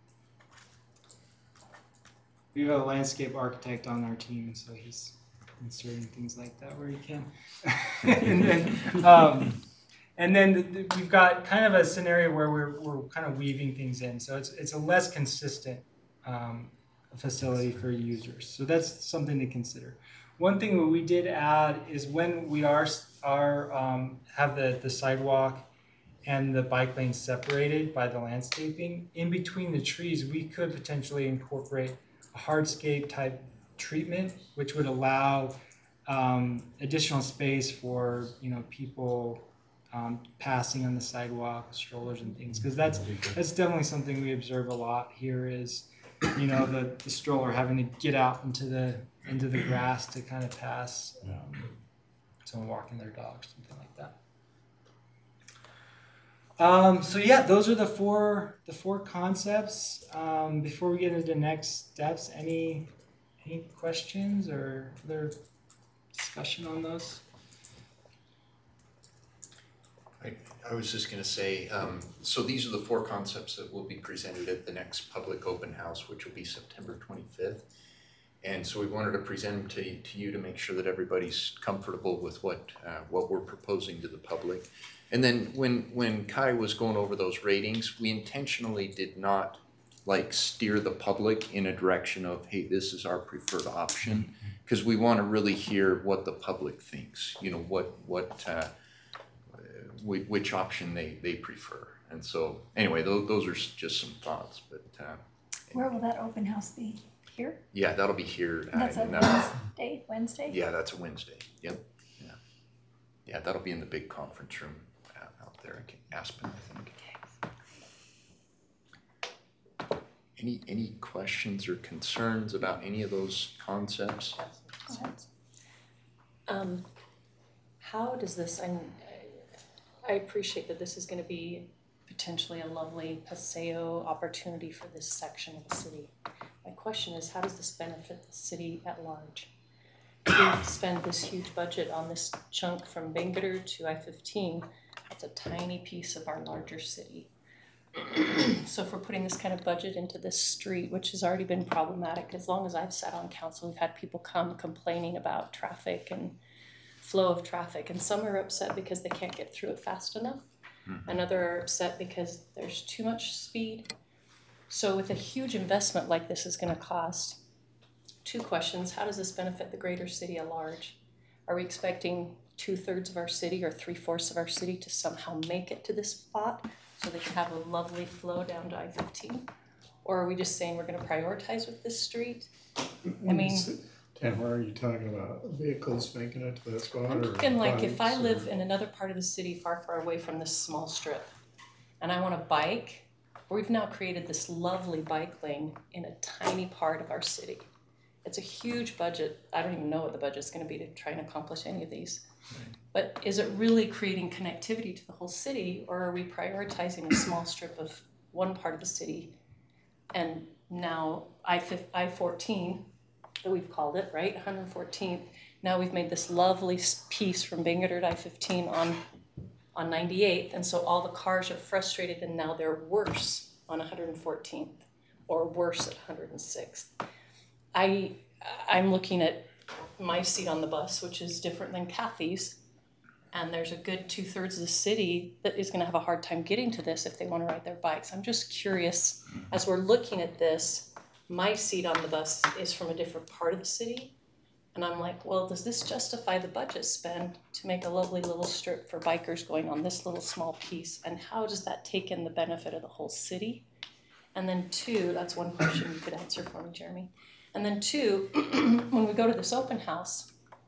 We have a landscape architect on our team, so he's inserting things like that where he can. and then, um, and then the, the, we've got kind of a scenario where we're, we're kind of weaving things in. So it's, it's a less consistent um, facility for users. So that's something to consider. One thing that we did add is when we are, are um, have the, the sidewalk and the bike lane separated by the landscaping, in between the trees, we could potentially incorporate a hardscape type treatment, which would allow um, additional space for you know people um, passing on the sidewalk, strollers and things, because that's that's definitely something we observe a lot here. Is you know the, the stroller having to get out into the into the grass to kind of pass um, someone walking their dog, something like that. Um, so yeah, those are the four the four concepts. Um, before we get into the next steps, any any questions or other discussion on those? I, I was just gonna say, um, so these are the four concepts that will be presented at the next public open house, which will be September twenty-fifth. And so we wanted to present them to, to you to make sure that everybody's comfortable with what uh, what we're proposing to the public. And then when when Kai was going over those ratings, we intentionally did not like steer the public in a direction of, hey, this is our preferred option, because we want to really hear what the public thinks. You know, what what. Uh, which option they, they prefer. And so anyway, those, those are just some thoughts, but uh, Where will that open house be? Here? yeah, that'll be here. uh, That's a in, uh, Wednesday, Wednesday? Yeah, that's a Wednesday. Yep. Yeah. Yeah, that'll be in the big conference room out, out there in Aspen, I think. Any, any questions or concerns about any of those concepts? Um, how does this, I, I appreciate that this is going to be potentially a lovely Paseo opportunity for this section of the city. My question is, how does this benefit the city at large? We spend this huge budget on this chunk from Bingbetter to I fifteen. That's a tiny piece of our larger city. So if we're putting this kind of budget into this street, which has already been problematic, as long as I've sat on council, we've had people come complaining about traffic and flow of traffic, and some are upset because they can't get through it fast enough. Mm-hmm. And other are upset because there's too much speed. So with a huge investment like this is going to cost, two questions: how does this benefit the greater city at large? Are we expecting two-thirds of our city or three-fourths of our city to somehow make it to this spot so they can have a lovely flow down to I fifteen? Or are we just saying we're going to prioritize with this street? I mean, Tamara, are you talking about vehicles making it to that spot? I'm or thinking like if I bikes, live or- in another part of the city far, far away from this small strip and I want to bike, we've now created this lovely bike lane in a tiny part of our city. It's a huge budget. I don't even know what the budget's going to be to try and accomplish any of these. Right. But is it really creating connectivity to the whole city, or are we prioritizing a small strip of one part of the city? And now I fourteen, that we've called it, right, one hundred fourteenth, now we've made this lovely piece from Bingbetter to I fifteen on, on ninety-eighth, and so all the cars are frustrated and now they're worse on one hundred fourteenth or worse at one hundred sixth. I, I'm looking at my seat on the bus, which is different than Kathy's, and there's a good two-thirds of the city that is going to have a hard time getting to this if they want to ride their bikes. I'm just curious, as we're looking at this, my seat on the bus is from a different part of the city, and I'm like, well, does this justify the budget spend to make a lovely little strip for bikers going on this little small piece, and how does that take in the benefit of the whole city? And then two, that's one question you could answer for me, Jeremy. And then two, when we go to this open house,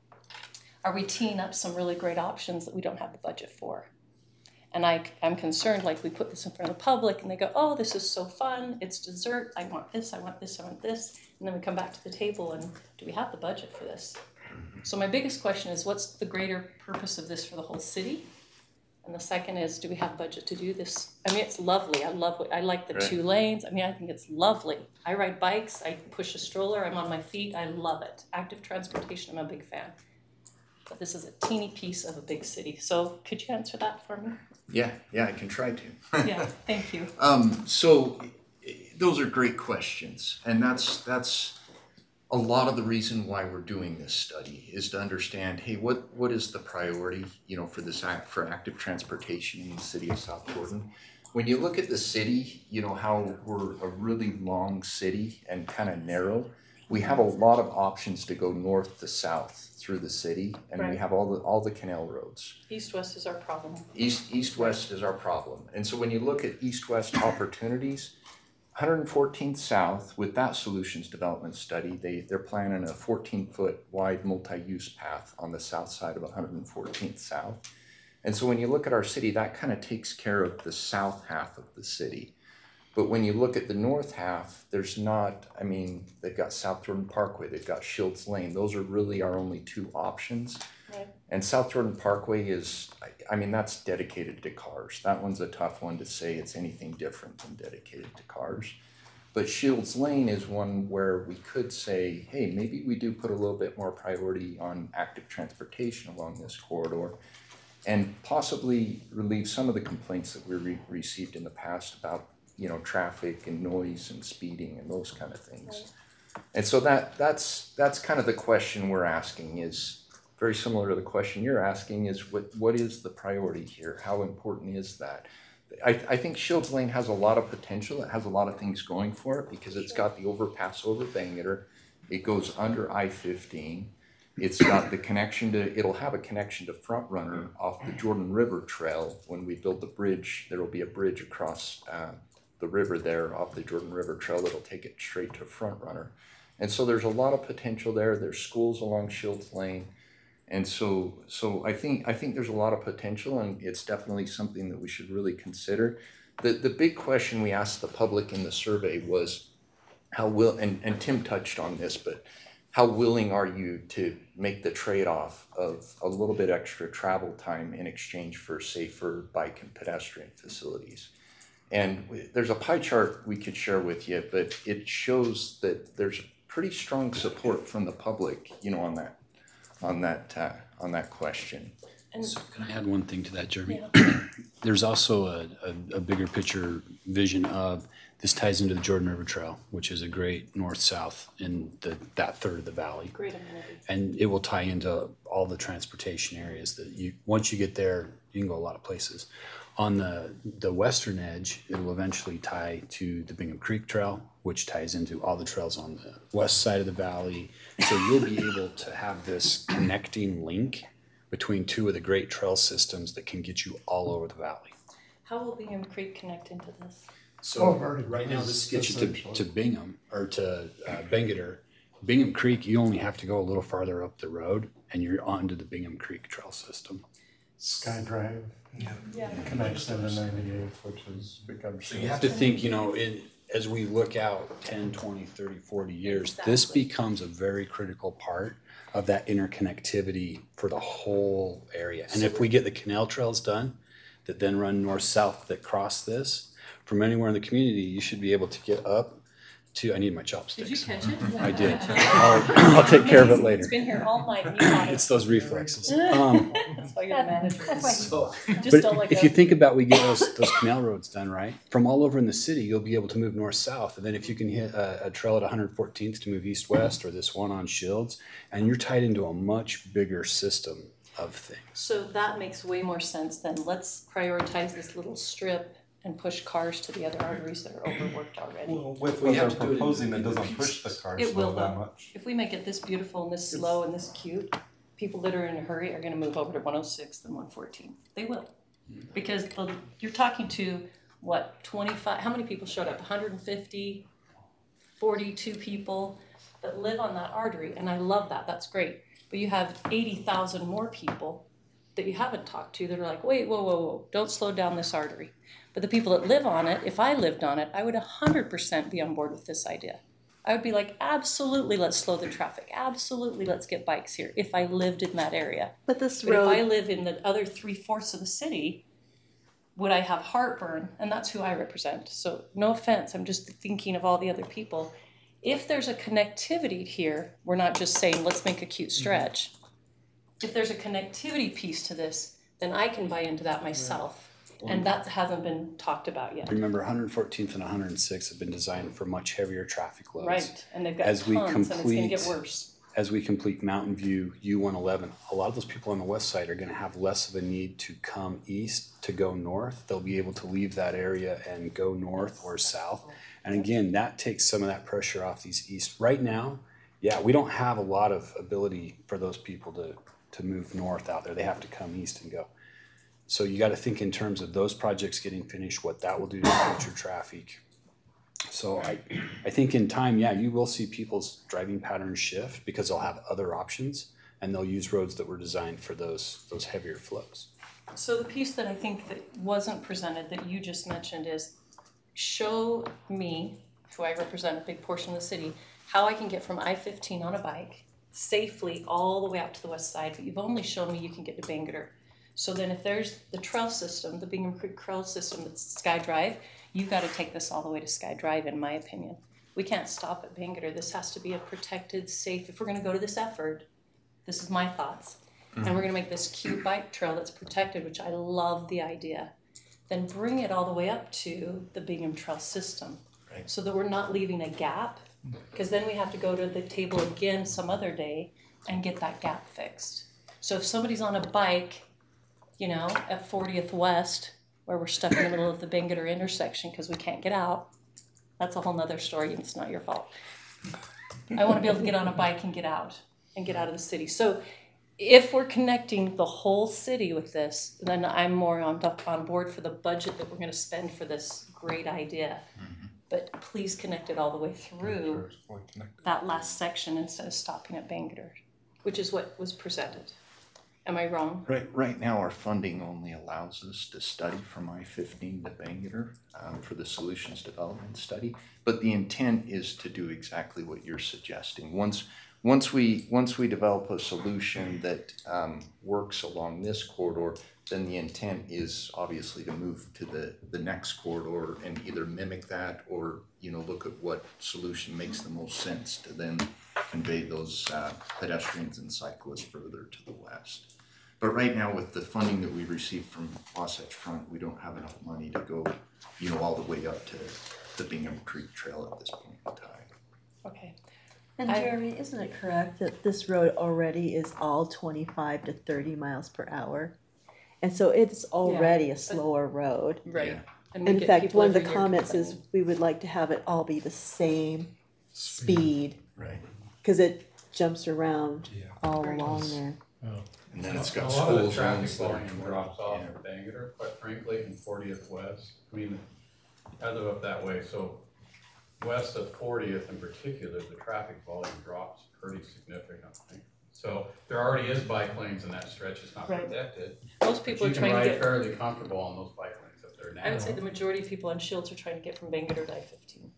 are we teeing up some really great options that we don't have the budget for? And I, I'm concerned, like we put this in front of the public and they go, oh, this is so fun, it's dessert, I want this, I want this, I want this. And then we come back to the table and do we have the budget for this? So my biggest question is, what's the greater purpose of this for the whole city? And the second is, do we have budget to do this? I mean, it's lovely. I love it. I like the Right. two lanes. I mean, I think it's lovely. I ride bikes. I push a stroller. I'm on my feet. I love it. Active transportation, I'm a big fan. But this is a teeny piece of a big city. So could you answer that for me? Yeah, yeah, I can try to. Yeah, thank you. Um, so eh, those are great questions, and that's that's a lot of the reason why we're doing this study is to understand, hey, what what is the priority, you know, for this act for active transportation in the city of South Jordan? When you look at the city, you know how we're a really long city and kind of narrow. We have a lot of options to go north to south through the city, and we Right. have all the all the canal roads. East-west is our problem. East east west is our problem, and so when you look at east west opportunities, one hundred fourteenth South, with that solutions development study, they they're planning a fourteen foot wide multi-use path on the south side of one hundred fourteenth South, And so when you look at our city, that kind of takes care of the south half of the city. But when you look at the north half, there's not, I mean, they've got South Jordan Parkway, they've got Shields Lane. Those are really our only two options. Right. And South Jordan Parkway is, I, I mean, that's dedicated to cars. That one's a tough one to say it's anything different than dedicated to cars. But Shields Lane is one where we could say, hey, maybe we do put a little bit more priority on active transportation along this corridor, and possibly relieve some of the complaints that we re received in the past about, you know, traffic and noise and speeding and those kind of things. Right. And so that that's that's kind of the question we're asking, is very similar to the question you're asking, is what what is the priority here? How important is that? I, I think Shields Lane has a lot of potential. It has a lot of things going for it because it's got the overpass over Bangerter. It goes under I fifteen. It's got the connection to, it'll have a connection to Front Runner off the Jordan River Trail. When we build the bridge, there will be a bridge across uh, the river there off the Jordan River Trail that'll take it straight to Front Runner. And so there's a lot of potential there. There's schools along Shields Lane. And so so I think I think there's a lot of potential, and it's definitely something that we should really consider. The the big question we asked the public in the survey was how will, and, and Tim touched on this, but how willing are you to make the trade-off of a little bit extra travel time in exchange for safer bike and pedestrian facilities? And there's a pie chart we could share with you, but it shows that there's pretty strong support from the public, you know, on that on that uh, on that question. So can I add one thing to that, Jeremy? Yeah. There's also a, a, a bigger picture vision of this ties into the Jordan River Trail, which is a great north-south in the, that third of the valley. Great amenity. And it will tie into all the transportation areas that you, once you get there, you can go a lot of places. On the, the western edge, it will eventually tie to the Bingham Creek Trail, which ties into all the trails on the west side of the valley. So you'll be able to have this connecting link between two of the great trail systems that can get you all over the valley. How will Bingham Creek connect into this? So Oh, right now, this gets you to, to Bingham, or to uh, Bangerter. Bingham Creek, you only have to go a little farther up the road, and you're onto the Bingham Creek trail system. Sky Drive Yeah. connects into ninety-eight, which has become. So you have to think, you know, in, as we look out ten, twenty, thirty, forty years, this becomes a very critical part of that interconnectivity for the whole area. And if we get the canal trails done that then run north-south that cross this, from anywhere in the community, you should be able to get up to, I need my chopsticks. Did you catch it? I did. I'll, I'll take care of it later. It's been here all night. and you caught it. It's those reflexes. Um, That's why you're the manager. So, Just but don't let if go. you think about we get those those canal roads done right, from all over in the city, you'll be able to move north south, and then if you can hit a, a trail at one hundred fourteenth to move east west, or this one on Shields, and you're tied into a much bigger system of things. So that makes way more sense than let's prioritize this little strip and push cars to the other arteries that are overworked already. Well, with what they're proposing, it doesn't push the cars It will slow that though. much. If we make it this beautiful and this slow and this cute, people that are in a hurry are gonna move over to one oh sixth and one fourteenth. They will. Because the, you're talking to, what, twenty-five, how many people showed up? one hundred fifty, forty-two people that live on that artery, and I love that, that's great. But you have eighty thousand more people that you haven't talked to that are like, wait, whoa, whoa, whoa, don't slow down this artery. But the people that live on it, if I lived on it, I would one hundred percent be on board with this idea. I would be like, absolutely, let's slow the traffic. Absolutely, let's get bikes here if I lived in that area. But this But road, if I live in the other three-fourths of the city, would I have heartburn? And that's who I represent. So no offense, I'm just thinking of all the other people. If there's a connectivity here, we're not just saying, let's make a cute stretch. If there's a connectivity piece to this, then I can buy into that myself. And that hasn't been talked about yet. Remember, one hundred fourteenth and one hundred sixth have been designed for much heavier traffic loads. Right, and they've got As we tons, and it's complete, gonna get worse. As we complete Mountain View U one eleven, a lot of those people on the west side are gonna have less of a need to come east to go north. They'll be able to leave that area and go north or south. And again, that takes some of that pressure off these east. Right now, yeah, we don't have a lot of ability for those people to, to move north out there. They have to come east and go. So you got to think in terms of those projects getting finished, what that will do to future traffic. So I, I think in time, yeah, you will see people's driving patterns shift because they'll have other options and they'll use roads that were designed for those those heavier flows. So the piece that I think that wasn't presented that you just mentioned is show me, who I represent a big portion of the city, how I can get from I fifteen on a bike safely all the way out to the west side, but you've only shown me you can get to Bangerter. So then if there's the trail system, the Bingham Creek Trail system that's Sky Drive, you've got to take this all the way to Sky Drive, in my opinion. We can't stop at Bangerter. This has to be a protected, safe, if we're going to go to this effort, this is my thoughts, and we're going to make this cute bike trail that's protected, which I love the idea, then bring it all the way up to the Bingham Trail system, right, so that we're not leaving a gap, because then we have to go to the table again some other day and get that gap fixed. So if somebody's on a bike, you know, at fortieth West, where we're stuck in the middle of the Bangerter intersection because we can't get out, that's a whole nother story, and it's not your fault. I want to be able to get on a bike and get out, and get out of the city. So if we're connecting the whole city with this, then I'm more on, on board for the budget that we're going to spend for this great idea. Mm-hmm. But please connect it all the way through that last section instead of stopping at Bangerter, which is what was presented. Am I wrong? Right, right now our funding only allows us to study from I fifteen to Bangerter um, for the solutions development study, but the intent is to do exactly what you're suggesting. Once, once we once we develop a solution that um, works along this corridor, then the intent is obviously to move to the the next corridor and either mimic that or, you know, look at what solution makes the most sense to then convey those uh, pedestrians and cyclists further to the west. But right now, with the funding that we receive from Wasatch Front, we don't have enough money to go, you know, all the way up to the Bingham Creek Trail at this point in time. Okay. And Jeremy, isn't it correct that this road already is all twenty-five to thirty miles per hour? And so it's already Yeah, a slower road. Right. Yeah. And we In get fact, people one of the every year comments is complaining. we would like to have it all be the same speed. Right. Because it jumps around all along there. Oh. And then it's got a lot of the school traffic zones that are volume twenty. drops off at Bangerter, quite frankly, in fortieth West. I mean, I live up that way, so west of fortieth in particular, the traffic volume drops pretty significantly. So there already is bike lanes in that stretch, it's not Right. protected. Most people but are trying to You can get- ride fairly comfortable on those bike lanes up there now. I would say the majority of people on Shields are trying to get from Bangerter to I fifteen,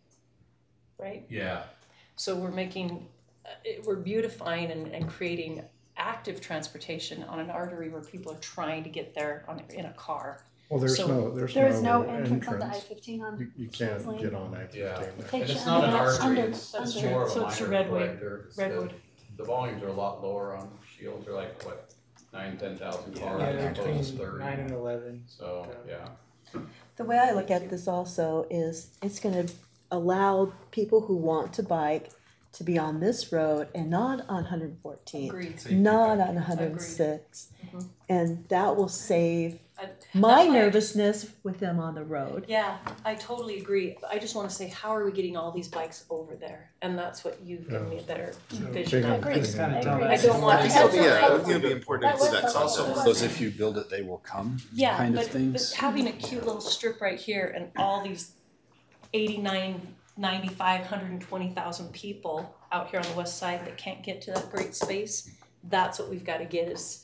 right? Yeah. So we're making, uh, it- we're beautifying and, and creating active transportation on an artery where people are trying to get there on in a car. Well, there's So- no, there's There is no no entrance on the I entrance. fifteen on You, you Shields can't Lane. get on I fifteen. Yeah, there. and Takes it's you not an under- artery, under- it's, under- it's more of so a it's your minor Redwood- collector. It's Redwood. The, the volumes are a lot lower on Shields, they're like, what, nine, ten thousand cars Yeah, as they're opposed to between thirty. nine and eleven. So, yeah. The way I look at this also is it's going to allow people who want to bike to be on this road and not on one fourteen, Agreed. not on one oh six. Mhm. And that will save I- my that's why I- nervousness with them on the road. Yeah, I totally agree. But I just want to say, how are we getting all these bikes over there? And that's what you've given me a better vision Bingham of. Creek. It's kinda I tough. agree. I don't want to. So, yeah, I- it's gonna be important to That include that was- because also that those was- if you build it, they will come Yeah, kind of but, but things. having a cute little strip right here and all these eighty-nine, ninety-five, one hundred twenty thousand people out here on the west side that can't get to that great space, that's what we've got to get is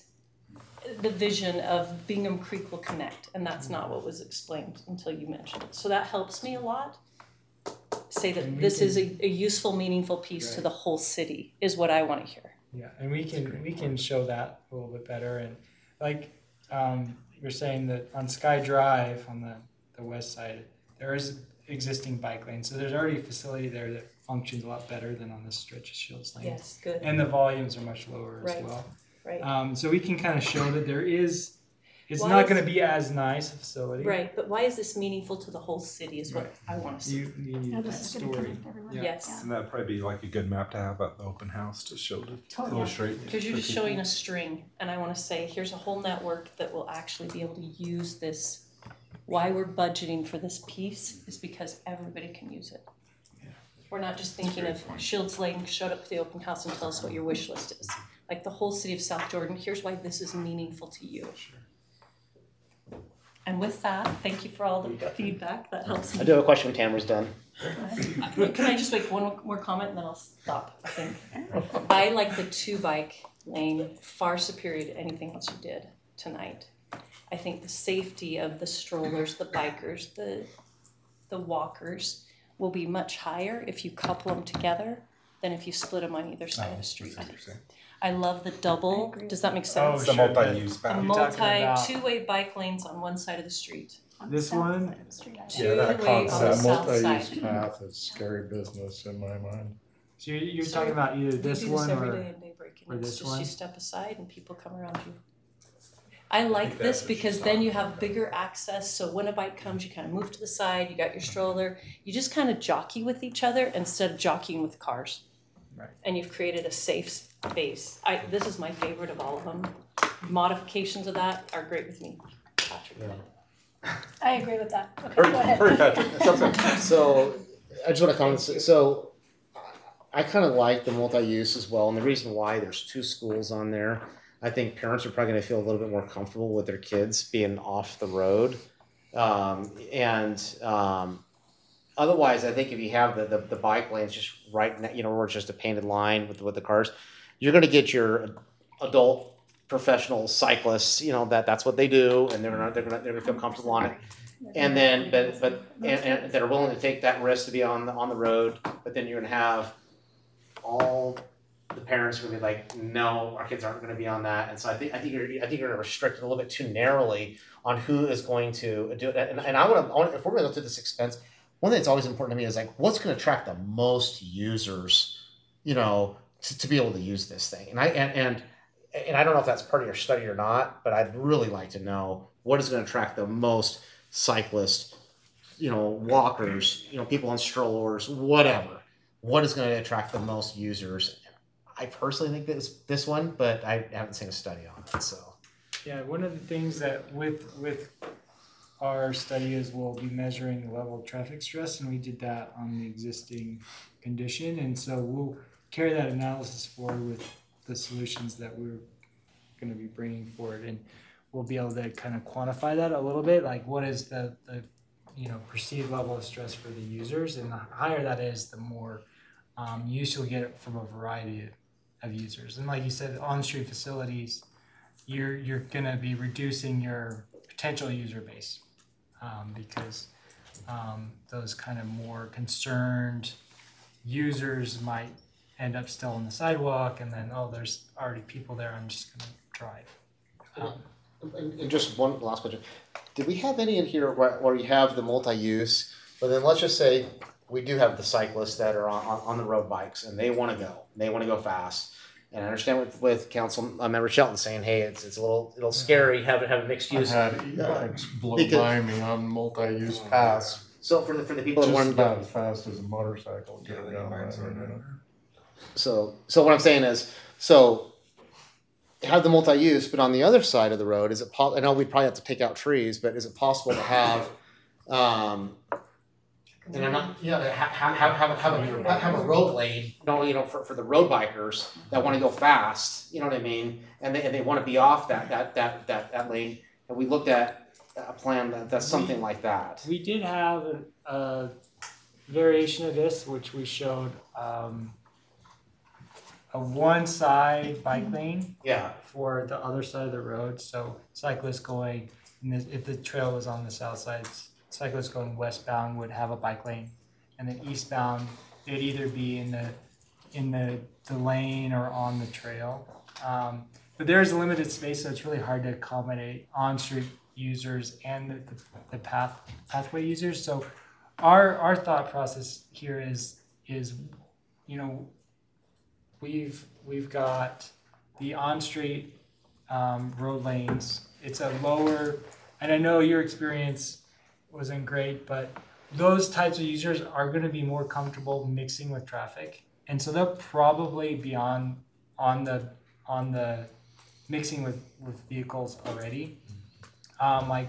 the vision of Bingham Creek will connect, and that's not what was explained until you mentioned it. So that helps me a lot. Say And that we this is can- a, a useful, meaningful piece to Right. the whole city is what I want to hear. Yeah, and we can we can show that a little bit better. And like um, you're saying that on Sky Drive on the, the west side, there is existing bike lane. So there's already a facility there that functions a lot better than on this stretch of Shields Lane. Yes, good. And the volumes are much lower Right, as well. right. Um, so we can kind of show that there is, it's Why not is- going to be as nice a facility. Right, but why is this meaningful to the whole city is what Right. I want to see. You, you need Yeah, that this is gonna story. connect everyone. Yeah. Yes. And that'd probably be like a good map to have at the open house to show to Totally. illustrate. Because you're for just people. showing a string, and I want to say, here's a whole network that will actually be able to use this. Why we're budgeting for this piece is because everybody can use it. We're not just thinking of Shields Lane, showed up to the open house and tell us what your wish list is. Like the whole city of South Jordan, here's why this is meaningful to you. And with that, thank you for all the feedback, that helps me. I do have a question when Tamara's done. Can I just make one more comment and then I'll stop, I think. I like the two bike lane far superior to anything else you did tonight. I think the safety of the strollers, the bikers, the the walkers will be much higher if you couple them together than if you split them on either side of the street. I love the double. Does that make sense? Oh, the sure. multi-use The path. multi two-way bike lanes on one side of the street. This one? Yeah, that Two-way on the concept, south multi-use side. path is scary business in my mind. So you're, you're So talking about either we this do one every or, day in Daybreak, and or it's this just one? you step aside and people come around you. I like think this that's what because she's then talking you have bigger access. So when a bike comes, you kind of move to the side. You got your stroller. You just kind of jockey with each other instead of jockeying with cars. Right. And you've created a safe space. I this is my favorite of all of them. Modifications of that are great with me. Patrick. I agree with that. Okay, Hurry- go ahead. hurry, Patrick. So I just want to comment. So I kind of like the multi-use as well, and the reason why there's two schools on there. I think parents are probably going to feel a little bit more comfortable with their kids being off the road, um, and um, otherwise, I think if you have the, the, the bike lanes just right, ne- you know, or just a painted line with with the cars, you're going to get your adult professional cyclists. You know that that's what they do, and they're gonna they're gonna they're gonna feel comfortable on it. And then, but but and, and that are willing to take that risk to be on the on the road. But then you're gonna have all the parents are gonna be like, no, our kids aren't gonna be on that. And so I think I think you're I think you're gonna restrict it a little bit too narrowly on who is going to do it. And, and I want to if we're gonna go through this expense, one thing that's always important to me is like, what's gonna attract the most users, you know, to, to be able to use this thing. And I and and and I don't know if that's part of your study or not, but I'd really like to know what is going to attract the most cyclists, you know, walkers, you know, people on strollers, whatever. What is going to attract the most users? I personally think this this one, but I haven't seen a study on it. So Yeah, one of the things that with with our study is we'll be measuring the level of traffic stress, and we did that on the existing condition, and so we'll carry that analysis forward with the solutions that we're going to be bringing forward, and we'll be able to kind of quantify that a little bit, like what is the, the you know perceived level of stress for the users, and the higher that is, the more um, use you'll get from a variety of users. And like you said, on-street facilities, you're you're going to be reducing your potential user base um, because um, those kind of more concerned users might end up still on the sidewalk, and then, oh, there's already people there, I'm just gonna drive. Um, and, and just one last question. Did we have any in here where, where you have the multi-use, but then let's just say we do have the cyclists that are on, on, on the road bikes and they want to go, they want to go fast. And I understand with, with council uh, member Shelton saying, hey, it's it's a little little scary having having mixed use. I've had e-bikes blow because- by me on multi-use paths. So for the for the people that Just want to about go, as fast as a motorcycle going down that road. so so what I'm saying is, so have the multi-use, but on the other side of the road, is it po- I know we'd probably have to take out trees, but is it possible to have, um, and I'm not, you know, have have have have, have, a, have a road lane, no, you know, for, for the road bikers that want to go fast, you know what I mean, and they and they want to be off that that that that that lane, and we looked at a plan that, that's something like that. We did have a, a variation of this, which we showed um, a one side bike lane Yeah. for the other side of the road. So cyclists going, and this, if the trail was on the south side, cyclists going westbound would have a bike lane, and then eastbound they'd either be in the in the, the lane or on the trail. Um, but there's a limited space, so it's really hard to accommodate on-street users and the, the, the path pathway users. So our our thought process here is is you know we've we've got the on-street um, road lanes. It's a lower, and I know your experience wasn't great, but those types of users are going to be more comfortable mixing with traffic, and so they'll probably be on on the on the mixing with with vehicles already. Um, like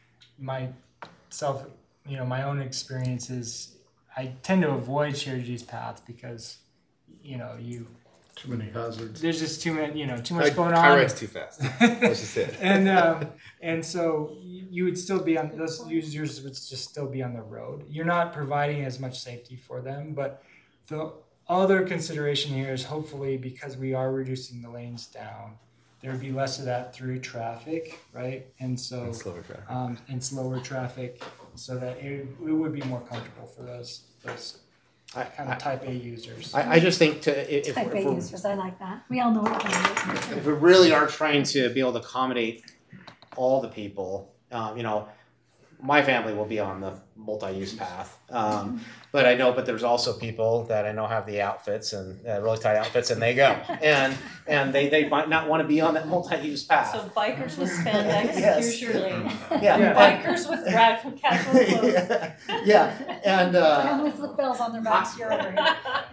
myself, you know, my own experiences, I tend to avoid shared use paths because, you know, you Too many hazards. there's just too many, you know, too much I- going I on. race too fast. That's just it. and um, and so you you would still be on those users would just still be on the road. You're not providing as much safety for them, but the other consideration here is hopefully because we are reducing the lanes down, there would be less of that through traffic, right? And so And slower traffic. Um, and slower traffic, so that it, it would be more comfortable for those those kind of type A users. I, I just think to if, Type if, A we're, users, I like that. We all know what that if we really are trying to be able to accommodate all the people, um, you know, my family will be on the multi-use path. Um, but I know, but there's also people that I know have the outfits and uh, really tight outfits, and they go, and and they, they might not want to be on that multi-use path. So bikers with spandex, Yes. here's your lane. Yeah. Yeah. Bikers with radical casual clothes. yeah. yeah, and uh, Families with bells on their backs, you're over here.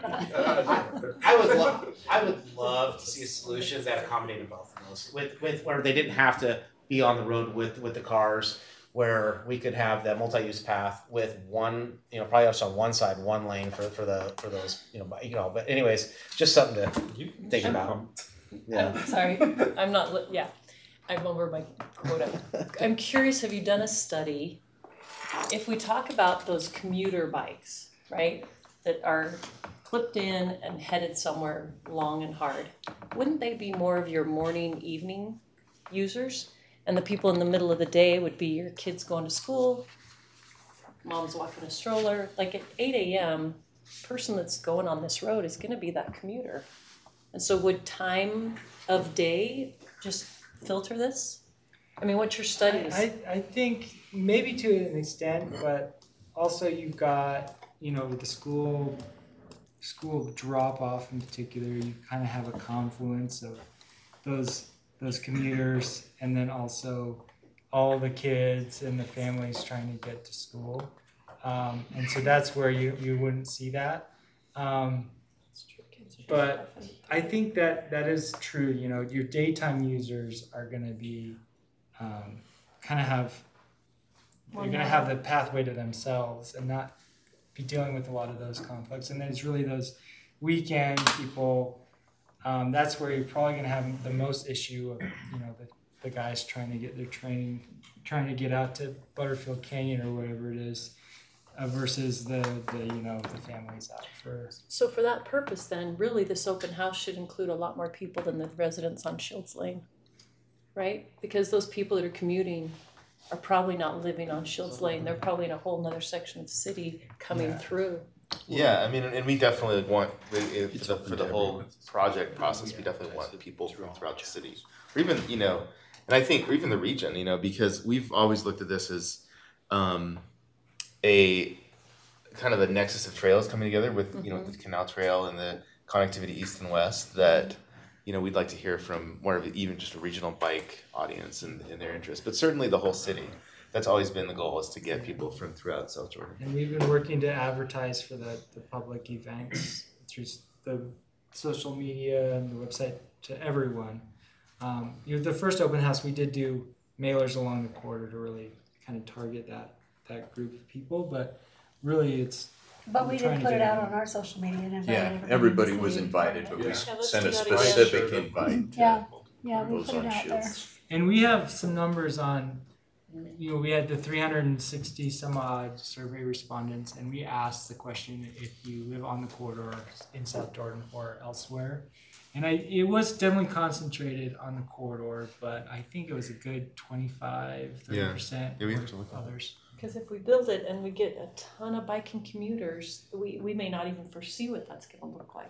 I would love, I would love to see solutions that accommodated both of those, with with where they didn't have to be on the road with with the cars, where we could have that multi-use path with one, you know, probably just on one side, one lane for, for the for those, you know, but you know, but anyways, just something to think about. Yeah. I'm sorry, I'm not, li- yeah, I'm over my quota. I'm curious, have you done a study? If we talk about those commuter bikes, right, that are clipped in and headed somewhere long and hard, wouldn't they be more of your morning, evening users? And the people in the middle of the day would be your kids going to school, mom's walking a stroller. Like at eight a.m., person that's going on this road is going to be that commuter. And so would time of day just filter this? I mean, what's your studies? I, I think maybe to an extent, but also you've got, you know, with the school school drop off in particular, you kind of have a confluence of those those commuters, and then also all the kids and the families trying to get to school. Um, and so that's where you, you wouldn't see that. Um, but I think that that is true. You know, your daytime users are going to be um, kind of have, they're going to have the pathway to themselves and not be dealing with a lot of those conflicts. And then it's really those weekend people. Um, that's where you're probably going to have the most issue of, you know, the, the guys trying to get their training, trying to get out to Butterfield Canyon or whatever it is, uh, versus the, the, you know, the families out for. So for that purpose then, really this open house should include a lot more people than the residents on Shields Lane, right? Because those people that are commuting are probably not living on Shields Lane. They're probably in a whole nother section of the city coming Yeah. through. Yeah, I mean, and we definitely want, we- for the, for the whole project process, we definitely want people from throughout the city. Or even, you know, and I think, or even the region, you know, because we've always looked at this as um, a kind of a nexus of trails coming together with, you know, the Canal Trail and the connectivity east and west that, you know, we'd like to hear from more of even just a regional bike audience and, and their interest, but certainly the whole city. That's always been the goal, is to get people from throughout South Jordan. And we've been working to advertise for the, the public events through the social media and the website to everyone. Um, you know, the first open house, we did do mailers along the corridor to really kind of target that, that group of people, but really it's. But we trying did to put it get out on our social media and invited Yeah, everybody. everybody to was see. invited, but we Yeah. sent a Yeah, let's do that specific again. invite to Yeah, yeah, we those put it on out there. Shields. And we have some numbers on, you know, we had the three hundred sixty some odd survey respondents, and we asked the question if you live on the corridor in South Jordan or elsewhere. And I, it was definitely concentrated on the corridor, but I think it was a good twenty-five, thirty percent Yeah, we have to look at others. Because if we build it and we get a ton of biking commuters, we, we may not even foresee what that's gonna look like.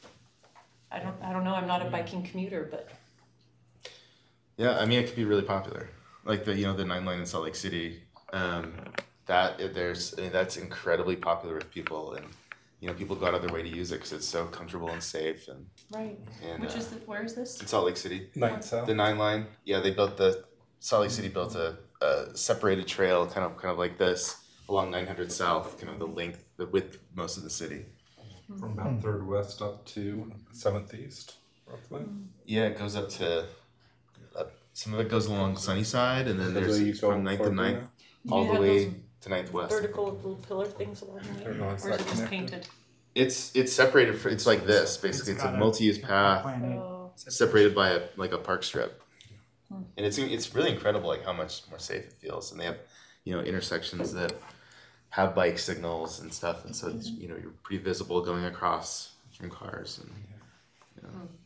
I don't, I don't know, I'm not a biking commuter, but Yeah, I mean, it could be really popular. Like the, you know, the Nine Line in Salt Lake City, um, that there's, I mean, that's incredibly popular with people, and you know, people go out of their way to use it because it's so comfortable and safe. And right. and, Which uh, is the, where is this? in Salt Lake City, Nine South. the Nine Line. Yeah, they built the Salt Lake City built a, a separated trail, kind of kind of like this along nine hundred South, kind of the length, the width, most of the city. From about Third West up to Seventh East, roughly. Yeah, it goes up to. Uh, some of it goes along Sunnyside, and then That's there's where you go from Ninth to further Ninth, now? all You the have way those to Ninth West. Vertical little pillar things along the way, don't know, is or is that it just connected? painted? It's it's separated for it's like this basically. It's, got a a multi-use path Oh. separated by a like a park strip, Hmm. and it's it's really incredible like how much more safe it feels. And they have you know intersections that have bike signals and stuff, and so it's, you know you're pretty visible going across from cars. And you know.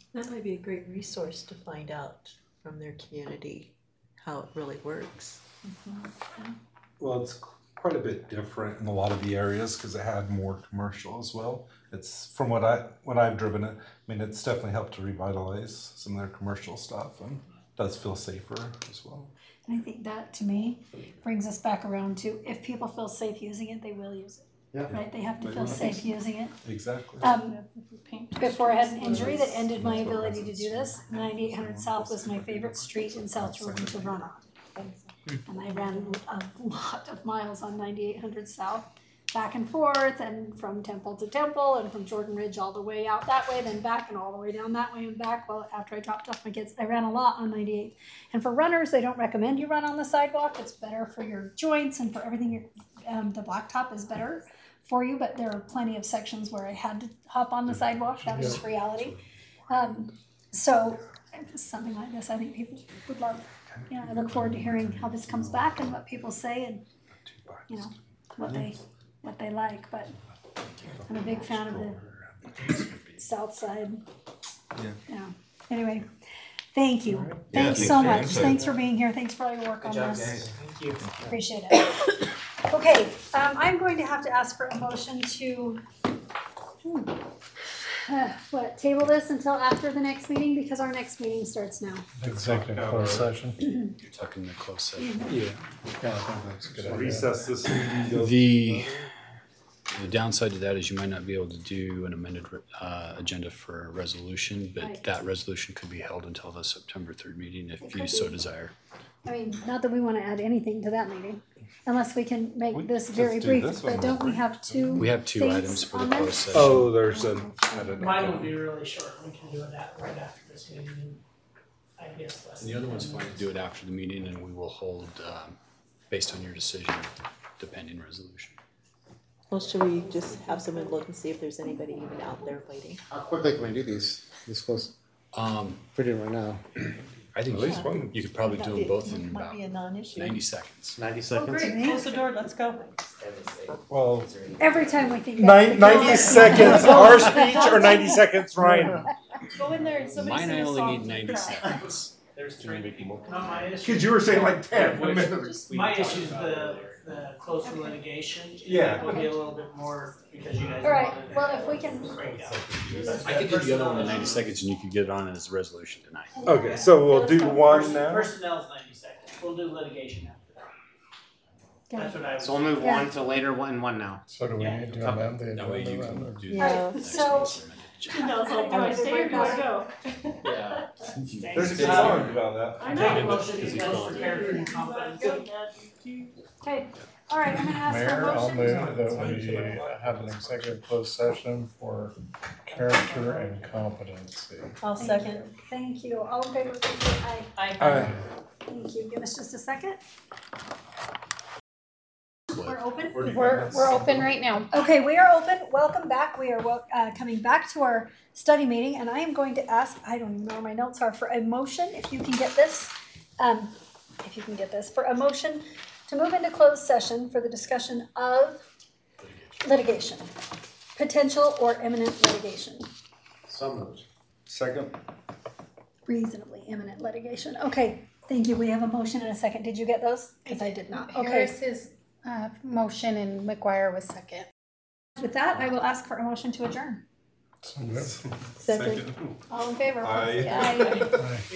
That might be a great resource to find out from their community how it really works. Mm-hmm. Well, it's quite a bit different in a lot of the areas because it had more commercial as well. It's from what I when I've driven it. I mean, it's definitely helped to revitalize some of their commercial stuff and does feel safer as well. And I think that, to me, brings us back around to if people feel safe using it, they will use it. Yeah. Right? They have to They feel will. safe using it. Exactly. Um, before I had an injury that ended my ability to do this, ninety-eight hundred South was my favorite street in South Jordan to run on. And I ran a lot of miles on ninety-eight hundred South, back and forth, and from Temple to Temple, and from Jordan Ridge all the way out that way, then back and all the way down that way and back. Well, after I dropped off my kids, I ran a lot on ninety-eight. And for runners, they don't recommend you run on the sidewalk. It's better for your joints and for everything. Your, um, the blacktop is better for you, but there are plenty of sections where I had to hop on the sidewalk. That was just reality. Um, so something like this, I think people would love. Yeah, I look forward to hearing how this comes back and what people say and, you know, what they what they like. But I'm a big fan of the South Side. Yeah. Yeah. Anyway, thank you. Yeah, Thanks thanks so for much. input. Thanks for being here. Thanks for all your work Good on job, this. guys. Thank you. Appreciate it. Okay, um, I'm going to have to ask for a motion to hmm, uh, what table this until after the next meeting because our next meeting starts now. Executive closed session. You're talking the closed session. Yeah. Yeah, I think that's a good idea. Recess this meeting. The, the downside to that is you might not be able to do an amended uh, agenda for a resolution, but Right. that resolution could be held until the September third meeting if It you could so be. desire. I mean, not that we want to add anything to that meeting, unless we can make We this just very do brief, this one but don't we have two We have two things items for the on there? closed session. Oh, there's a. I don't know. Mine will be really short. We can do it at, right after this meeting. I guess less. And the than other one's ten fine to minutes. do it after the meeting and we will hold, um, based on your decision, the pending resolution. Well, should we just have someone look and see if there's anybody even out there waiting? How quickly can we do these, this close? Um, If we're doing right now. I think At least one. you could probably do them both in Might about be a non-issue. ninety seconds. Ninety Oh, seconds? great, close the door, let's go. Well, Every time we think that's nine, the ninety case. seconds our speech or ninety seconds Ryan? Go in there and somebody Mine sing I a only song need to the ninety crowd. seconds. There's three people. Not my issue. Because you were saying like ten. My issue is the, the close for litigation. Yeah. Will be a little bit more because you guys All right, wanted well, if we can, break out. I could do the other one in ninety seconds and you could get it on as a resolution tonight. Okay, so we'll do one now. Personnel's ninety seconds. We'll do litigation after that. That's what I was. So we'll move Yeah. one to later, one and one now. So do we need to amend the That way you agenda can then? do Yeah. the So- next one. No, it's like, do I stay or do I go? Yeah. There's a good song about that. I take a motion to close for character and competency. okay, all right, I'm gonna ask for Mayor, a I'll motion. move that we have an executive closed session for character and competency. I'll second. Thank you. All in favor, please say aye. I, Aye. Thank you. Give us just a second. What? We're open? We're, we're open right now. Okay, we are open. Welcome back. We are wel- uh, coming back to our study meeting, and I am going to ask, I don't even know where my notes are, for a motion, if you can get this, um, if you can get this, for a motion to move into closed session for the discussion of litigation, potential or imminent litigation, So moved. Second. reasonably imminent litigation. Okay, thank you. We have a motion and a second. Did you get those? Because I did not. Okay. Harris is, uh, motion and McGuire was second. With that, I will ask for a motion to adjourn. So moved. Second. All in favor? Aye. Aye. Aye.